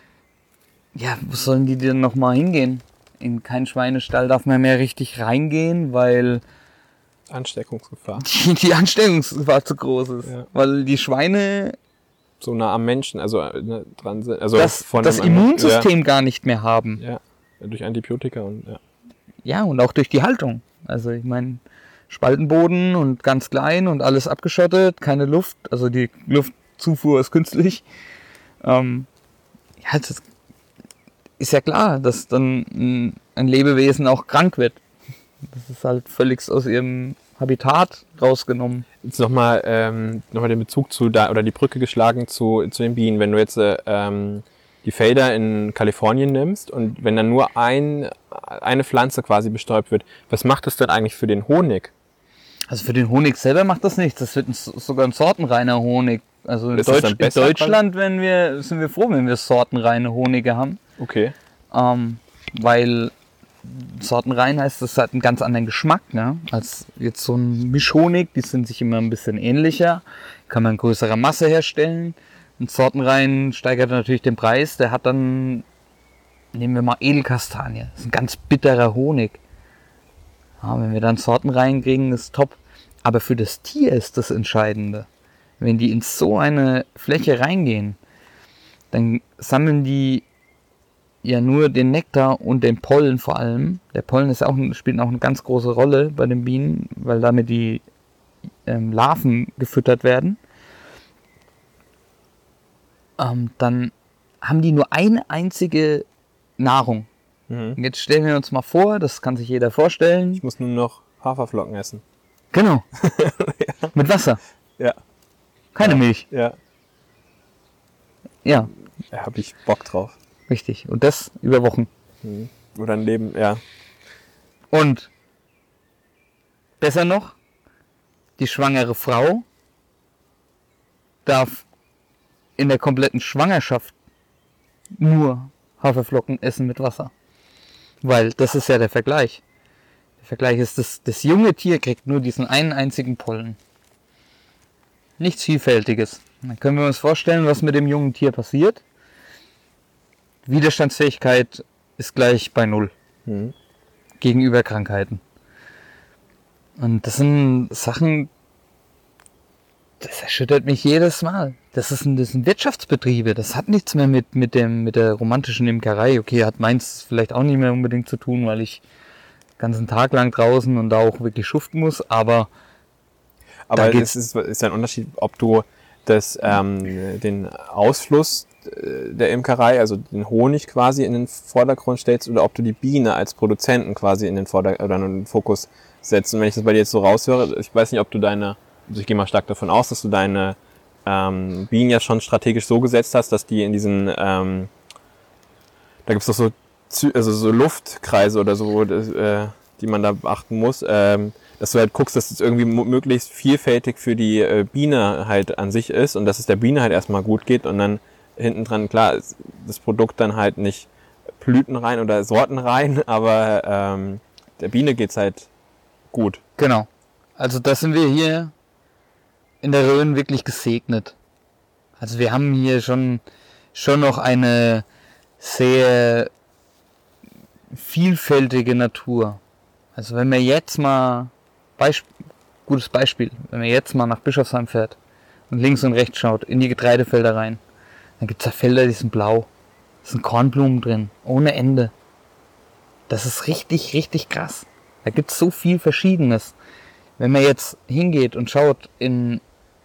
ja, wo sollen die denn nochmal hingehen? In keinen Schweinestall darf man mehr richtig reingehen, weil Ansteckungsgefahr. die, die Ansteckungsgefahr zu groß ist. Ja. Weil die Schweine So nah am Menschen, also äh, ne, dran sind. Also das, von das einem- Immunsystem gar nicht mehr haben. Ja, ja, durch Antibiotika und ja. Ja, und auch durch die Haltung. Also ich meine, Spaltenboden und ganz klein und alles abgeschottet, keine Luft. Also die Luftzufuhr ist künstlich. Ähm, ja, das ist ja klar, dass dann ein Lebewesen auch krank wird. Das ist halt völlig aus ihrem Habitat rausgenommen. Jetzt nochmal ähm, noch mal den Bezug zu da oder die Brücke geschlagen zu, zu den Bienen. Wenn du jetzt ähm, die Felder in Kalifornien nimmst und wenn dann nur ein, eine Pflanze quasi bestäubt wird, was macht das denn eigentlich für den Honig? Also für den Honig selber macht das nichts. Das wird ein, sogar ein sortenreiner Honig. Also in, Ist das Deutsch, dann besser in Deutschland wenn wir, sind wir froh, wenn wir sortenreine Honige haben. Okay. Ähm, weil sortenrein heißt, das hat einen ganz anderen Geschmack, ne? Als jetzt so ein Mischhonig. Die sind sich immer ein bisschen ähnlicher. Kann man in größerer Masse herstellen. Ein sortenrein steigert natürlich den Preis. Der hat dann, nehmen wir mal Edelkastanie. Das ist ein ganz bitterer Honig. Ja, wenn wir dann Sorten reinkriegen, ist top. Aber für das Tier ist das Entscheidende. Wenn die in so eine Fläche reingehen, dann sammeln die ja nur den Nektar und den Pollen vor allem. Der Pollen ist auch, spielt auch eine ganz große Rolle bei den Bienen, weil damit die ähm, Larven gefüttert werden. Ähm, dann haben die nur eine einzige Nahrung. Mhm. Jetzt stellen wir uns mal vor, das kann sich jeder vorstellen. Ich muss nur noch Haferflocken essen. Genau. Ja. Mit Wasser. Ja. Keine Ja. Milch. Ja. Ja, Da habe ich Bock drauf. richtig. Und das über Wochen. Mhm. Oder ein Leben, ja. Und besser noch, die schwangere Frau darf in der kompletten Schwangerschaft nur Haferflocken essen mit Wasser. Weil das ist ja der Vergleich. Der Vergleich ist, das, das junge Tier kriegt nur diesen einen einzigen Pollen. Nichts Vielfältiges. Dann können wir uns vorstellen, was mit dem jungen Tier passiert. Widerstandsfähigkeit ist gleich bei Null. Mhm. Gegenüber Krankheiten. Und das sind Sachen, das erschüttert mich jedes Mal. Das, ist ein, das sind Wirtschaftsbetriebe, das hat nichts mehr mit, mit, dem, mit der romantischen Imkerei. Okay, hat meins vielleicht auch nicht mehr unbedingt zu tun, weil ich den ganzen Tag lang draußen und da auch wirklich schuften muss, aber Aber Da es ist, ist ein Unterschied, ob du das, ähm, den Ausfluss äh, der Imkerei, also den Honig quasi in den Vordergrund stellst oder ob du die Biene als Produzenten quasi in den Vorder- oder in den Fokus setzt. Und wenn ich das bei dir jetzt so raushöre, ich weiß nicht, ob du deine, also ich gehe mal stark davon aus, dass du deine ähm, Bienen ja schon strategisch so gesetzt hast, dass die in diesen, ähm, da gibt's doch so, Zy- also so Luftkreise oder so, das, äh, die man da beachten muss, ähm, dass du halt guckst, dass es irgendwie mo- möglichst vielfältig für die äh, Biene halt an sich ist und dass es der Biene halt erstmal gut geht und dann hinten dran, klar, ist das Produkt dann halt nicht blütenrein oder sortenrein, aber ähm, der Biene geht's halt gut. genau. Also da sind wir hier in der Rhön wirklich gesegnet. Also wir haben hier schon, schon noch eine sehr vielfältige Natur. Also wenn man jetzt mal, Beisp- gutes Beispiel, wenn man jetzt mal nach Bischofsheim fährt und links und rechts schaut, in die Getreidefelder rein, dann gibt es da Felder, die sind blau. Da sind Kornblumen drin, ohne Ende. Das ist richtig, richtig krass. Da gibt es so viel Verschiedenes. Wenn man jetzt hingeht und schaut in,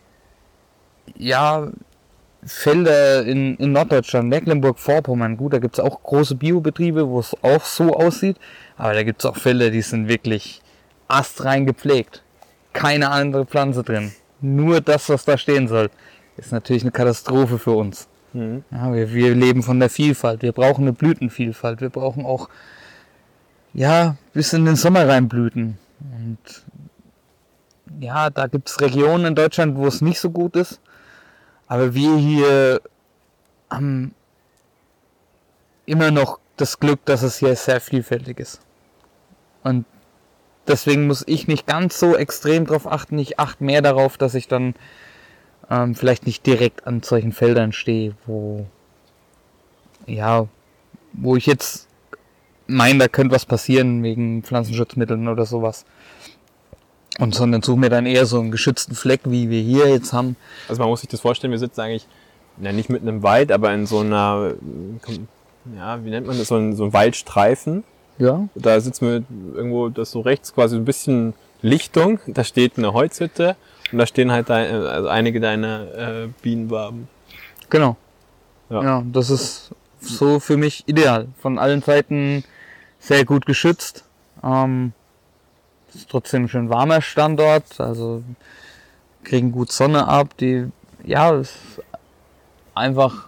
ja, Felder in, in Norddeutschland, Mecklenburg-Vorpommern, gut, da gibt es auch große Biobetriebe, wo es auch so aussieht, aber da gibt es auch Felder, die sind wirklich astrein gepflegt. Keine andere Pflanze drin. Nur das, was da stehen soll. Ist natürlich eine Katastrophe für uns. Mhm. Ja, wir, wir leben von der Vielfalt. Wir brauchen eine Blütenvielfalt. Wir brauchen auch, ja, bis in den Sommer rein Blüten. Und ja, da gibt es Regionen in Deutschland, wo es nicht so gut ist. Aber wir hier haben immer noch das Glück, dass es hier sehr vielfältig ist. Und deswegen muss ich nicht ganz so extrem drauf achten. Ich achte mehr darauf, dass ich dann ähm, vielleicht nicht direkt an solchen Feldern stehe, wo, ja, wo ich jetzt meine, da könnte was passieren wegen Pflanzenschutzmitteln oder sowas. Und sondern suche mir dann eher so einen geschützten Fleck, wie wir hier jetzt haben. Also man muss sich das vorstellen, wir sitzen eigentlich, ja, nicht mitten im Wald, aber in so einer, ja, wie nennt man das, so ein, so ein Waldstreifen. Ja. Da sitzen wir irgendwo, das ist so rechts quasi ein bisschen Lichtung, da steht eine Holzhütte und da stehen halt deine, also einige deiner äh, Bienenwaben. Genau. Ja. Ja. Das ist so für mich ideal. Von allen Seiten sehr gut geschützt. Ähm, ist trotzdem ein schön warmer Standort, also kriegen gut Sonne ab. Die, ja, ist einfach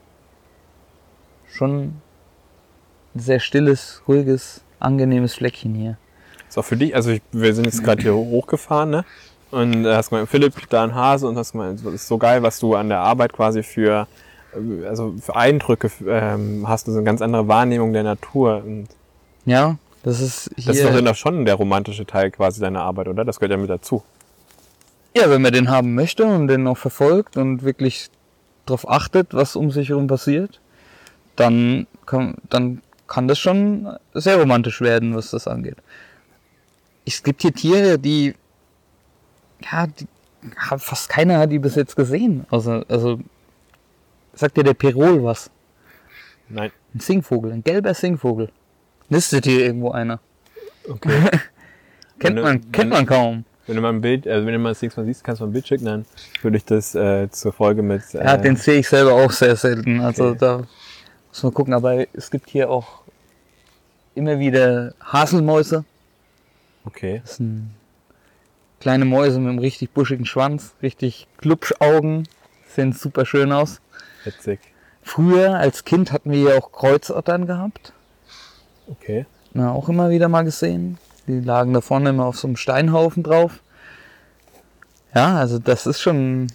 schon ein sehr stilles, ruhiges, angenehmes Fleckchen hier. Ist auch für dich, also ich, wir sind jetzt gerade hier hochgefahren, ne? Und da hast du gemeint, Philipp, da ein Hase und hast gemeint, das ist so geil, was du an der Arbeit quasi für, also für Eindrücke ähm, hast, du so eine ganz andere Wahrnehmung der Natur. Und Ja, das ist hier... das ist doch dann auch schon der romantische Teil quasi deiner Arbeit, oder? Das gehört ja mit dazu. Ja, wenn man den haben möchte und den auch verfolgt und wirklich darauf achtet, was um sich herum passiert, dann kann, dann kann das schon sehr romantisch werden, was das angeht. Es gibt hier Tiere, die, ja, die, fast keiner hat die bis jetzt gesehen. Also, also sagt dir der Pirol was? Nein. Ein Singvogel, ein gelber Singvogel. Nistet hier irgendwo einer. Okay. kennt Wenn du- man, kennt man kaum. Wenn du mal ein Bild, also wenn du mal das nächste Mal siehst, kannst du mal ein Bild schicken, dann würde ich das äh, zur Folge mit... Äh, Ja, den sehe ich selber auch sehr selten. Also Okay. da muss man gucken. Aber es gibt hier auch immer wieder Haselmäuse. Okay. Das sind kleine Mäuse mit einem richtig buschigen Schwanz, richtig Klubschaugen. Sehen super schön aus. Witzig. Früher als Kind hatten wir hier auch Kreuzottern gehabt. Okay. Na, auch immer wieder mal gesehen. Die lagen da vorne immer auf so einem Steinhaufen drauf. Ja, also das ist schon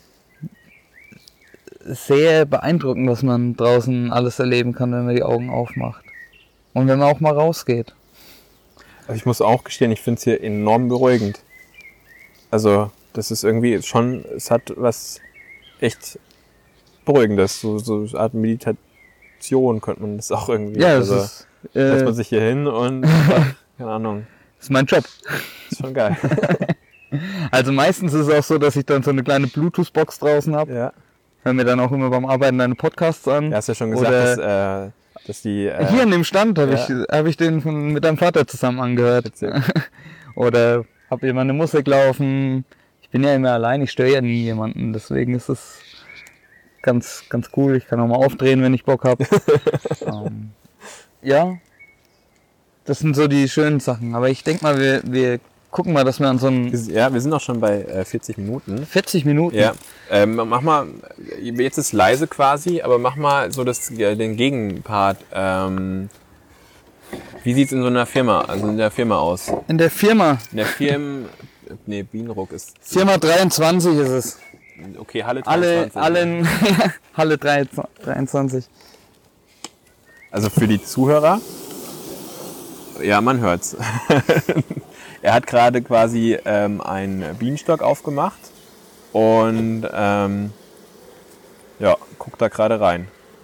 sehr beeindruckend, was man draußen alles erleben kann, wenn man die Augen aufmacht. Und wenn man auch mal rausgeht. Also ich muss auch gestehen, ich finde es hier enorm beruhigend. Also das ist irgendwie schon, es hat was echt Beruhigendes, so, so eine Art Meditation könnte man das auch irgendwie. Ja, das also, ist, setzt äh, man sich hier hin und ach, keine Ahnung, das ist mein Job. ist schon geil. Also meistens ist es auch so, dass ich dann so eine kleine Bluetooth-Box draußen habe. Ja, Höre mir dann auch immer beim Arbeiten deine Podcasts an. du hast ja schon gesagt, Oder- dass, äh, dass die... Äh, Hier in dem Stand habe ja. ich, hab ich den von, mit deinem Vater zusammen angehört. Witzig. Oder habe hier meine Musik laufen. Ich bin ja immer allein, ich störe ja nie jemanden. Deswegen ist es ganz, ganz cool. Ich kann auch mal aufdrehen, wenn ich Bock habe. ähm, ja, das sind so die schönen Sachen. Aber ich denke mal, wir, wir gucken mal, dass wir an so einen wir- ja, wir sind auch schon bei äh, vierzig Minuten. vierzig Minuten. Ja, ähm, mach mal, jetzt ist leise quasi, aber mach mal so das, ja, den Gegenpart. Ähm, wie sieht's in so einer Firma, also in der Firma aus? In der Firma, In der Firma, nee, Bienenruck ist, Firma dreiundzwanzig ist es. okay, Halle Alle, dreiundzwanzig. allen, Halle dreiundzwanzig. Also für die Zuhörer, ja, man hört's. Er hat gerade quasi ähm, einen Bienenstock aufgemacht und ähm, ja, guckt da gerade rein.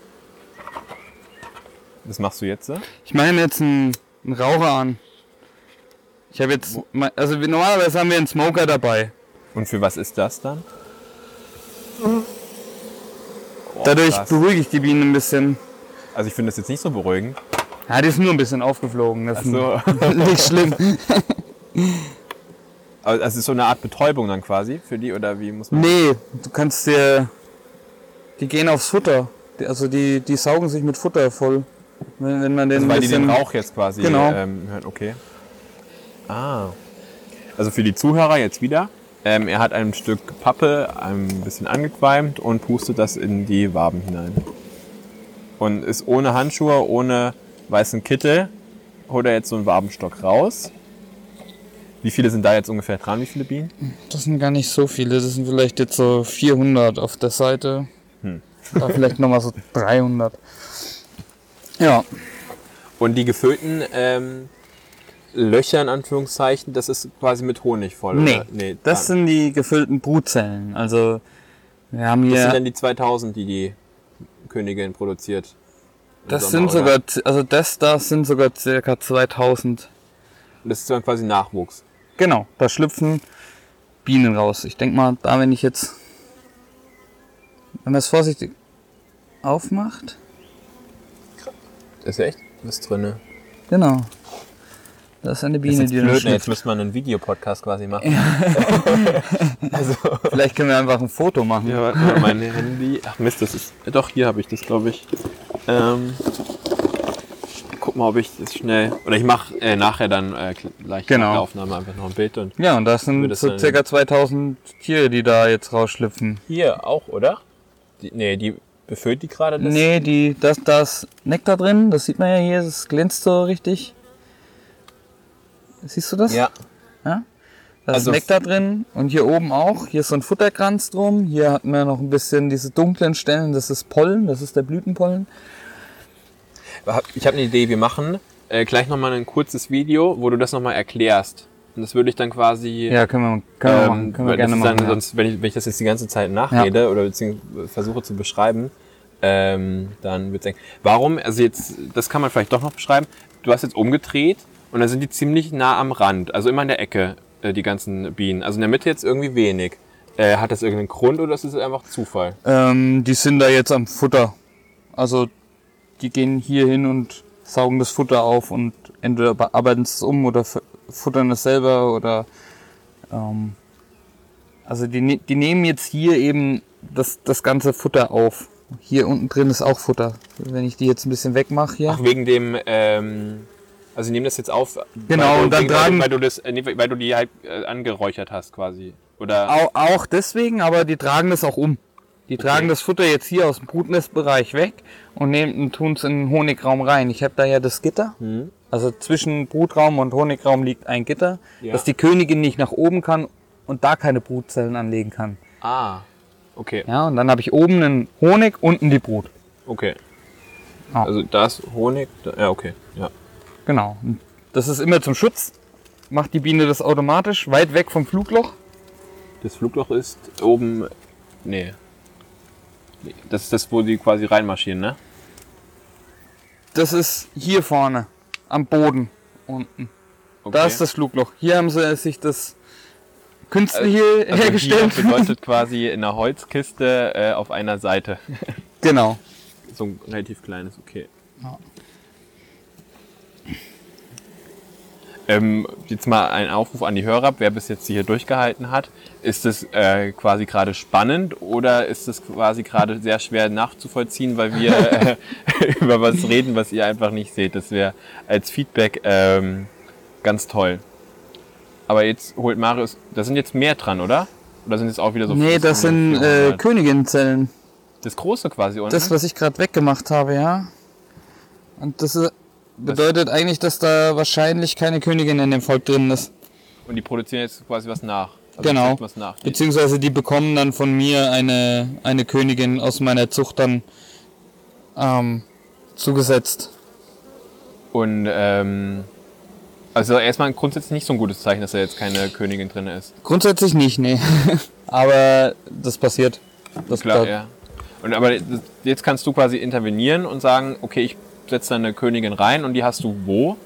Was machst du jetzt? Ich mache mir jetzt einen, einen Raucher an. Ich habe jetzt, also wir- normalerweise haben wir einen Smoker dabei. Und für was ist das dann? Boah, Dadurch krass. beruhige ich die Bienen ein bisschen. Also ich finde das jetzt nicht so beruhigend. Ja, die ist nur ein bisschen aufgeflogen. Das Ach so. ist nicht schlimm. Also es ist so eine Art Betäubung dann quasi für die oder wie muss man? Nee, du kannst dir, die gehen aufs Futter. Die- Also die, die saugen sich mit Futter voll. Wenn, wenn man den Also ein weil die den bisschen- Rauch jetzt quasi Genau. ähm, hören. Okay. Ah. Also für die Zuhörer jetzt wieder. Ähm, er hat ein Stück Pappe ein bisschen angequalmt und pustet das in die Waben hinein. Und ist ohne Handschuhe, ohne weißen Kittel, holt er jetzt so einen Wabenstock raus. Wie viele sind da jetzt ungefähr dran? Wie viele Bienen? Das sind gar nicht so viele, das sind vielleicht jetzt so vierhundert auf der Seite. Hm. Da vielleicht nochmal so dreihundert. Ja, Und die gefüllten ähm, Löcher in Anführungszeichen, das ist quasi mit Honig voll, nee, oder? Nee, das dann- sind die gefüllten Brutzellen. Also wir haben das hier, sind dann die zweitausend, die die Königin produziert. im das Sommer, sind oder? sogar, z- also das da sind sogar circa zweitausend. Und das ist dann quasi Nachwuchs. Genau, da schlüpfen Bienen raus. Ich denke mal, da wenn ich jetzt, wenn man es vorsichtig aufmacht, Ist ja echt was drinne. genau. Da ist eine Das Biene, ist jetzt die dann blöd, ne? Jetzt schlüpft. müsste man einen Videopodcast quasi machen. also, Vielleicht können wir einfach ein Foto machen. ja, warte mal, mein Handy. Ach Mist, das ist. Doch, hier habe ich das, glaube ich. Ähm, guck mal, ob ich das schnell... Oder ich mache äh, nachher dann äh, gleich Genau. nach der Aufnahme einfach noch ein Bild. Und Ja, und das Wird sind das so dann- circa zweitausend Tiere, die da jetzt rausschlüpfen. hier auch, oder? Die, nee, die befüllt die gerade das? Nee, die, das, das Nektar drin, das sieht man ja hier, das glänzt so richtig. Siehst du das? Ja. Ja? Da Also- ist Nektar drin und hier oben auch. Hier ist so ein Futterkranz drum. Hier hat man noch ein bisschen diese dunklen Stellen, das ist Pollen, das ist der Blütenpollen. Ich habe eine Idee, wir machen äh, gleich nochmal ein kurzes Video, wo du das nochmal erklärst. Und das würde ich dann quasi... Ja, können wir, können wir ähm, machen. Können wir weil gerne das ist machen. dann, Ja. Sonst, wenn ich, wenn ich das jetzt die ganze Zeit nachrede oder beziehungsweise versuche zu beschreiben, ähm, dann würde ich sagen, warum, also jetzt, das kann man vielleicht doch noch beschreiben, du hast jetzt umgedreht und dann sind die ziemlich nah am Rand, also immer in der Ecke, äh, die ganzen Bienen. Also in der Mitte jetzt irgendwie wenig. Äh, hat das irgendeinen Grund oder ist es einfach Zufall? Ähm, die sind da jetzt am Futter. Also die gehen hier hin und saugen das Futter auf und entweder bearbeiten es um oder f- futtern es selber oder ähm, also die, ne- die nehmen jetzt hier eben das, das ganze Futter auf. Hier unten drin ist auch Futter. Wenn ich die jetzt ein bisschen wegmache hier. Ach, wegen dem, ähm, also sie nehmen das jetzt auf, Genau, weil, du, und dann wegen, tragen- weil, du das, äh, nee, weil du die halt äh, angeräuchert hast quasi. Oder? Au, auch deswegen, aber die tragen das auch um. Die Okay. tragen das Futter jetzt hier aus dem Brutnestbereich weg und nehmen tun es in den Honigraum rein. Ich habe da ja das Gitter. Hm. Also zwischen Brutraum und Honigraum liegt ein Gitter, Ja. dass die Königin nicht nach oben kann und da keine Brutzellen anlegen kann. Ah, okay, Ja, und dann habe ich oben einen Honig, unten die Brut. okay. Ja. Also da ist Honig, da, ja okay, ja. Genau. Und das ist immer zum Schutz. Macht die Biene das automatisch, weit weg vom Flugloch. Das Flugloch ist oben, nee. Nee, das ist das, wo die quasi reinmarschieren, ne? Das ist hier vorne, am Boden unten. Okay. Da ist das Flugloch. Hier haben sie sich das künstliche also hergestellt. Hier bedeutet quasi in einer Holzkiste äh, auf einer Seite. Genau. So ein relativ kleines, okay. Ja. Ähm, jetzt mal ein Aufruf an die Hörer, wer bis jetzt hier durchgehalten hat. Ist es äh, quasi gerade spannend oder ist es quasi gerade sehr schwer nachzuvollziehen, weil wir äh, über was reden, was ihr einfach nicht seht? Das wäre als Feedback ähm, ganz toll. Aber jetzt holt Marius, da sind jetzt mehr dran, oder? Oder sind es auch wieder so Nee, das sind äh, vierhundert? Königinnenzellen. Das große quasi unten? Das, was ich gerade weggemacht habe, ja. Und das ist, bedeutet eigentlich, dass da wahrscheinlich keine Königin in dem Volk drin ist. Und die produzieren jetzt quasi was nach. Also Genau. jetzt Was nach. Beziehungsweise die bekommen dann von mir eine, eine Königin aus meiner Zucht dann ähm, zugesetzt. Und ähm, also erstmal grundsätzlich nicht so ein gutes Zeichen, dass da jetzt keine Königin drin ist. Grundsätzlich nicht, nee. Aber das passiert. Das Klar, da- ja. Und aber jetzt kannst du quasi intervenieren und sagen, okay, ich setze da eine Königin rein und die hast du wo?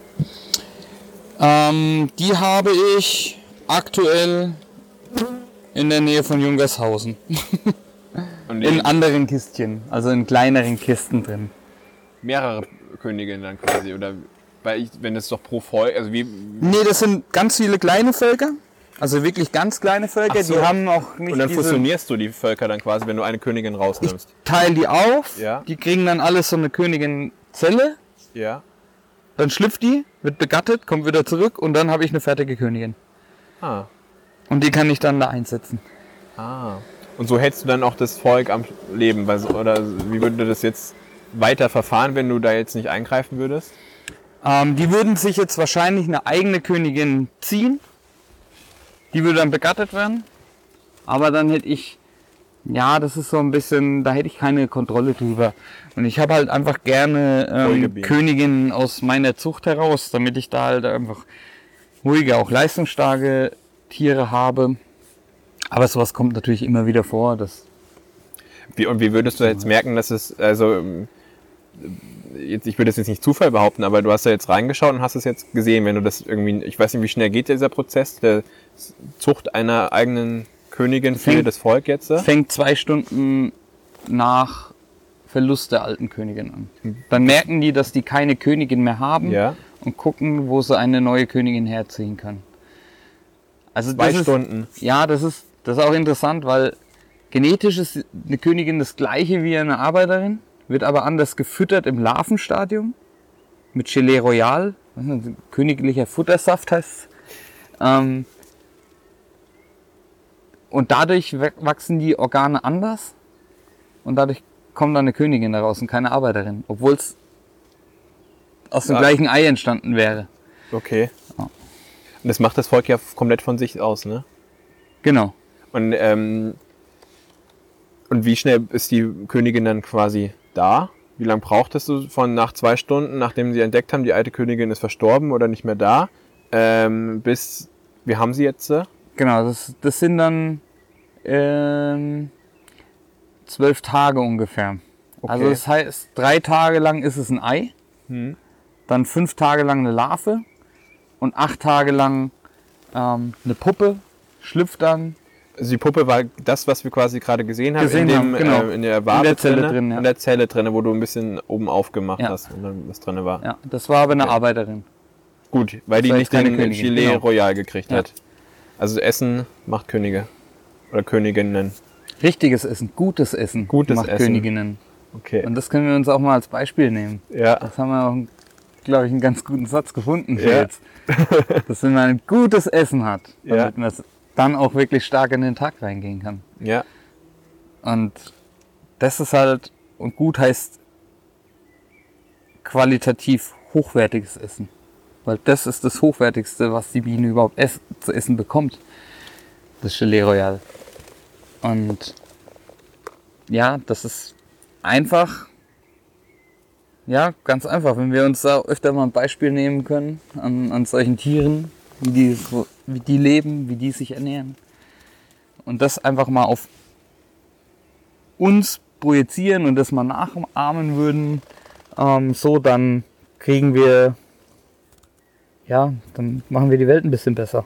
Ähm, die habe ich aktuell in der Nähe von Jungershausen. Und die In anderen Kistchen, also in kleineren Kisten drin. mehrere Königinnen dann quasi oder weil ich, wenn es doch pro Volk, also wie Nee, das sind ganz viele kleine Völker. Also wirklich ganz kleine Völker, Ach so. die haben auch nicht und dann diese... fusionierst du die Völker dann quasi, wenn du eine Königin Ich rausnimmst. teile die auf, Ja. die kriegen dann alles so eine Königin-Zelle, Ja. dann schlüpft die, wird begattet, kommt wieder zurück und dann habe ich eine fertige Königin. Ah. Und die kann ich dann da einsetzen. Ah. Und so hältst du dann auch das Volk am Leben, weil, so- oder wie würde das jetzt weiter verfahren, wenn du da jetzt nicht eingreifen würdest? Ähm, die würden sich jetzt wahrscheinlich eine eigene Königin ziehen. Die würde dann begattet werden. Aber dann hätte ich, ja, das ist so ein bisschen, da hätte ich keine Kontrolle drüber. Und ich habe halt einfach gerne Ruhige ähm, Bienen. Königinnen aus meiner Zucht heraus, damit ich da halt einfach ruhige, auch leistungsstarke Tiere habe. Aber sowas kommt natürlich immer wieder vor. Das Wie, und wie würdest du jetzt merken, dass es, also, ähm, jetzt, ich würde das jetzt nicht Zufall behaupten, aber du hast da jetzt reingeschaut und hast es jetzt gesehen, wenn du das irgendwie, ich weiß nicht, wie schnell geht dieser Prozess der Zucht einer eigenen Königin für Fängt- das Volk jetzt? äh? fängt zwei Stunden nach Verlust der alten Königin an. Dann merken die, dass die keine Königin mehr haben Ja. und gucken, wo sie eine neue Königin herziehen können. Also Zwei das Stunden. Ist, ja, das ist, das ist auch interessant, weil genetisch ist eine Königin das gleiche wie eine Arbeiterin. wird aber anders gefüttert im Larvenstadium mit Gelee Royal, königlicher Futtersaft heißt es. Ähm, und dadurch wachsen die Organe anders und dadurch kommt dann eine Königin daraus und keine Arbeiterin, obwohl es aus dem ja. gleichen Ei entstanden wäre. Okay. Ja. Und das macht das Volk ja komplett von sich aus, ne? Genau. Und, ähm, und wie schnell ist die Königin dann quasi da? Wie lange brauchtest du von nach zwei Stunden, nachdem sie entdeckt haben, die alte Königin ist verstorben oder nicht mehr da, ähm, bis, wie haben sie jetzt? Äh? Genau, das, das sind dann ähm, zwölf Tage ungefähr. Okay. Also das heißt, drei Tage lang ist es ein Ei, hm. dann fünf Tage lang eine Larve und acht Tage lang ähm, eine Puppe, schlüpft dann. Also die Puppe war das, was wir quasi gerade gesehen haben, gesehen in, dem, haben genau. äh, in der Wabe in der Zelle drinne, drin, ja. in der Zelle drin, wo du ein bisschen oben aufgemacht ja. hast und dann was drin war. Ja, das war aber eine okay. Arbeiterin. Gut, weil das die nicht den Gelee genau. Royal gekriegt ja. hat. Also Essen macht Könige oder Königinnen. Richtiges Essen, gutes Essen gutes macht Essen. Königinnen. Okay. Und das können wir uns auch mal als Beispiel nehmen. Ja. Das haben wir auch, glaube ich, einen ganz guten Satz gefunden für ja. jetzt. Dass wenn man ein gutes Essen hat, damit ja. man es dann auch wirklich stark in den Tag reingehen kann. Ja. Und das ist halt, und gut heißt qualitativ hochwertiges Essen. Weil das ist das Hochwertigste, was die Biene überhaupt ess- zu essen bekommt. Das Gelee Royal. Und ja, das ist einfach, ja, ganz einfach. Wenn wir uns da öfter mal ein Beispiel nehmen können an, an solchen Tieren, wie die, wie die leben, wie die sich ernähren. Und das einfach mal auf uns projizieren und das mal nachahmen würden, ähm, so dann kriegen wir, ja, dann machen wir die Welt ein bisschen besser.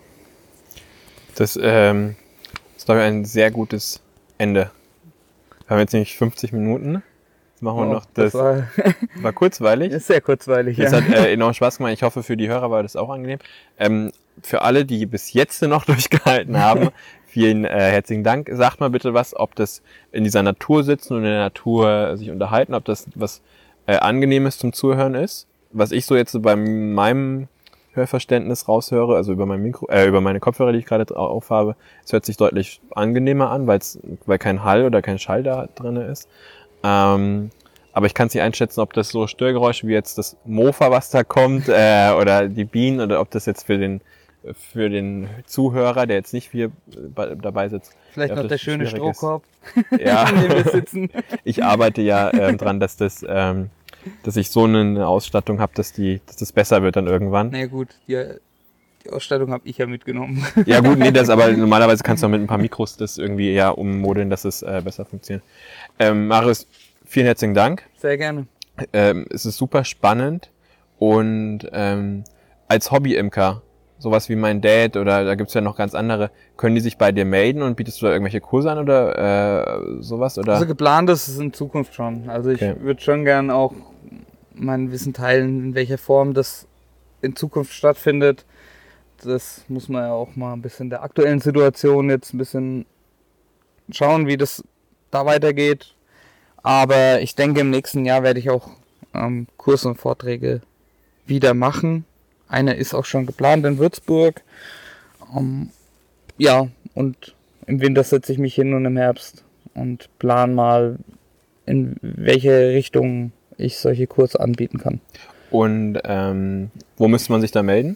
Das ähm, ist, glaube ich, ein sehr gutes Ende. Wir haben jetzt nämlich fünfzig Minuten. Jetzt machen wir oh, noch das. Das war, war kurzweilig. Ist sehr kurzweilig, das ja. Das hat äh, enorm Spaß gemacht. Ich hoffe, für die Hörer war das auch angenehm. Ähm, für alle, die bis jetzt noch durchgehalten haben, vielen äh, herzlichen Dank. Sagt mal bitte was, ob das in dieser Natur sitzen und in der Natur sich unterhalten, ob das was äh, Angenehmes zum Zuhören ist. Was ich so jetzt bei meinem Hörverständnis raushöre, also über mein Mikro, äh, über meine Kopfhörer, die ich gerade aufhabe, es hört sich deutlich angenehmer an, weil's, weil kein Hall oder kein Schall da drin ist. Ähm, aber ich kann es nicht einschätzen, ob das so Störgeräusche wie jetzt das Mofa, was da kommt, äh, oder die Bienen, oder ob das jetzt für den für den Zuhörer, der jetzt nicht hier dabei sitzt. Vielleicht noch der schöne Strohkorb, ja. in dem wir sitzen. Ich arbeite ja ähm, dran, dass das ähm, dass ich so eine Ausstattung habe, dass die, dass das besser wird dann irgendwann. Na gut, die, die Ausstattung habe ich ja mitgenommen. Ja gut, nee, das aber normalerweise kannst du mit ein paar Mikros das irgendwie ja ummodeln, dass es äh, besser funktioniert. Ähm, Marius, vielen herzlichen Dank. Sehr gerne. Ähm, es ist super spannend und ähm, als Hobby-Imker, sowas wie mein Dad oder da gibt's ja noch ganz andere, können die sich bei dir melden und bietest du da irgendwelche Kurse an oder äh, sowas? Oder? Also geplant ist es in Zukunft schon. Also ich okay. würde schon gern auch mein Wissen teilen, in welcher Form das in Zukunft stattfindet. Das muss man ja auch mal ein bisschen der aktuellen Situation jetzt ein bisschen schauen, wie das da weitergeht. Aber ich denke, im nächsten Jahr werde ich auch ähm, Kurse und Vorträge wieder machen. Einer ist auch schon geplant in Würzburg. Um, ja, und im Winter setze ich mich hin und im Herbst und plan mal, in welche Richtung ich solche Kurse anbieten kann. Und ähm, wo müsste man sich da melden?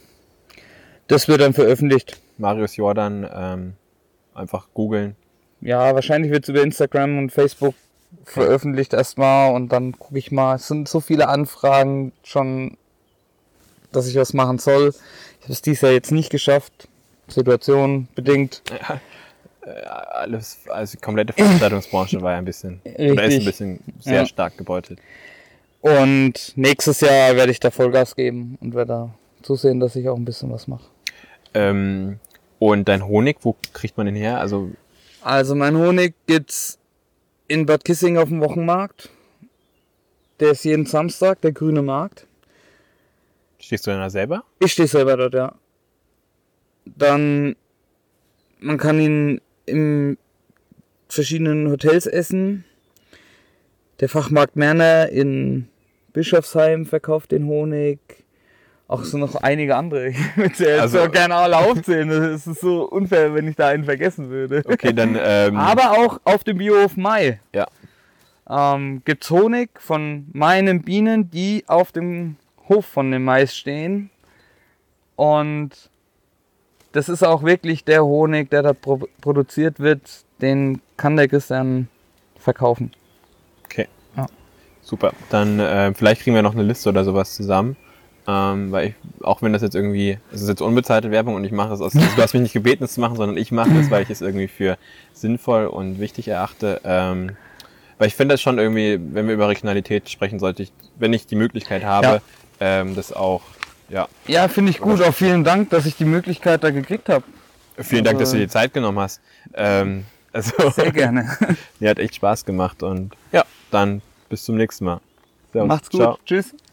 Das wird dann veröffentlicht. Marius Jordan, ähm, einfach googeln. Ja, wahrscheinlich wird es über Instagram und Facebook okay. veröffentlicht erstmal und dann gucke ich mal. Es sind so viele Anfragen schon, dass ich was machen soll. Ich habe es dieses Jahr jetzt nicht geschafft. Situation bedingt. Ja, alles, also die komplette Veranstaltungsbranche war ja ein bisschen, Richtig. oder ist ein bisschen sehr ja. stark gebeutelt. Und nächstes Jahr werde ich da Vollgas geben und werde da zusehen, dass ich auch ein bisschen was mache. Ähm, und dein Honig, wo kriegt man den her? Also, also mein Honig gibt's in Bad Kissing auf dem Wochenmarkt. Der ist jeden Samstag, der grüne Markt. Stehst du denn da selber? Ich stehe selber dort, ja. Dann, man kann ihn in verschiedenen Hotels essen. Der Fachmarkt Merner in Bischofsheim verkauft den Honig. Auch so noch einige andere. Ich würde ja jetzt Also- auch gerne alle aufzählen. Das ist so unfair, wenn ich da einen vergessen würde. Okay, dann. Ähm, Aber auch auf dem Biohof Mai Ja. ähm, gibt es Honig von meinen Bienen, die auf dem Hof von dem Mais stehen. Und das ist auch wirklich der Honig, der da pro- produziert wird, den kann der Christian verkaufen. Okay. Ja. Super. Dann äh, vielleicht kriegen wir noch eine Liste oder sowas zusammen. Ähm, weil ich, auch wenn das jetzt irgendwie, es ist jetzt unbezahlte Werbung und ich mache das aus, also du hast mich nicht gebeten, es zu machen, sondern ich mache das, weil ich es irgendwie für sinnvoll und wichtig erachte. Ähm, weil ich finde das schon irgendwie, wenn wir über Regionalität sprechen, sollte ich, wenn ich die Möglichkeit habe, Ja. ähm, das auch, ja. Ja, finde ich gut. Auch vielen Dank, dass ich die Möglichkeit da gekriegt habe. Vielen Dank, dass du Also- dir die Zeit genommen hast. Ähm, also, Sehr gerne. mir hat echt Spaß gemacht und ja, dann bis zum nächsten Mal. Servus. Macht's gut. Ciao. Tschüss.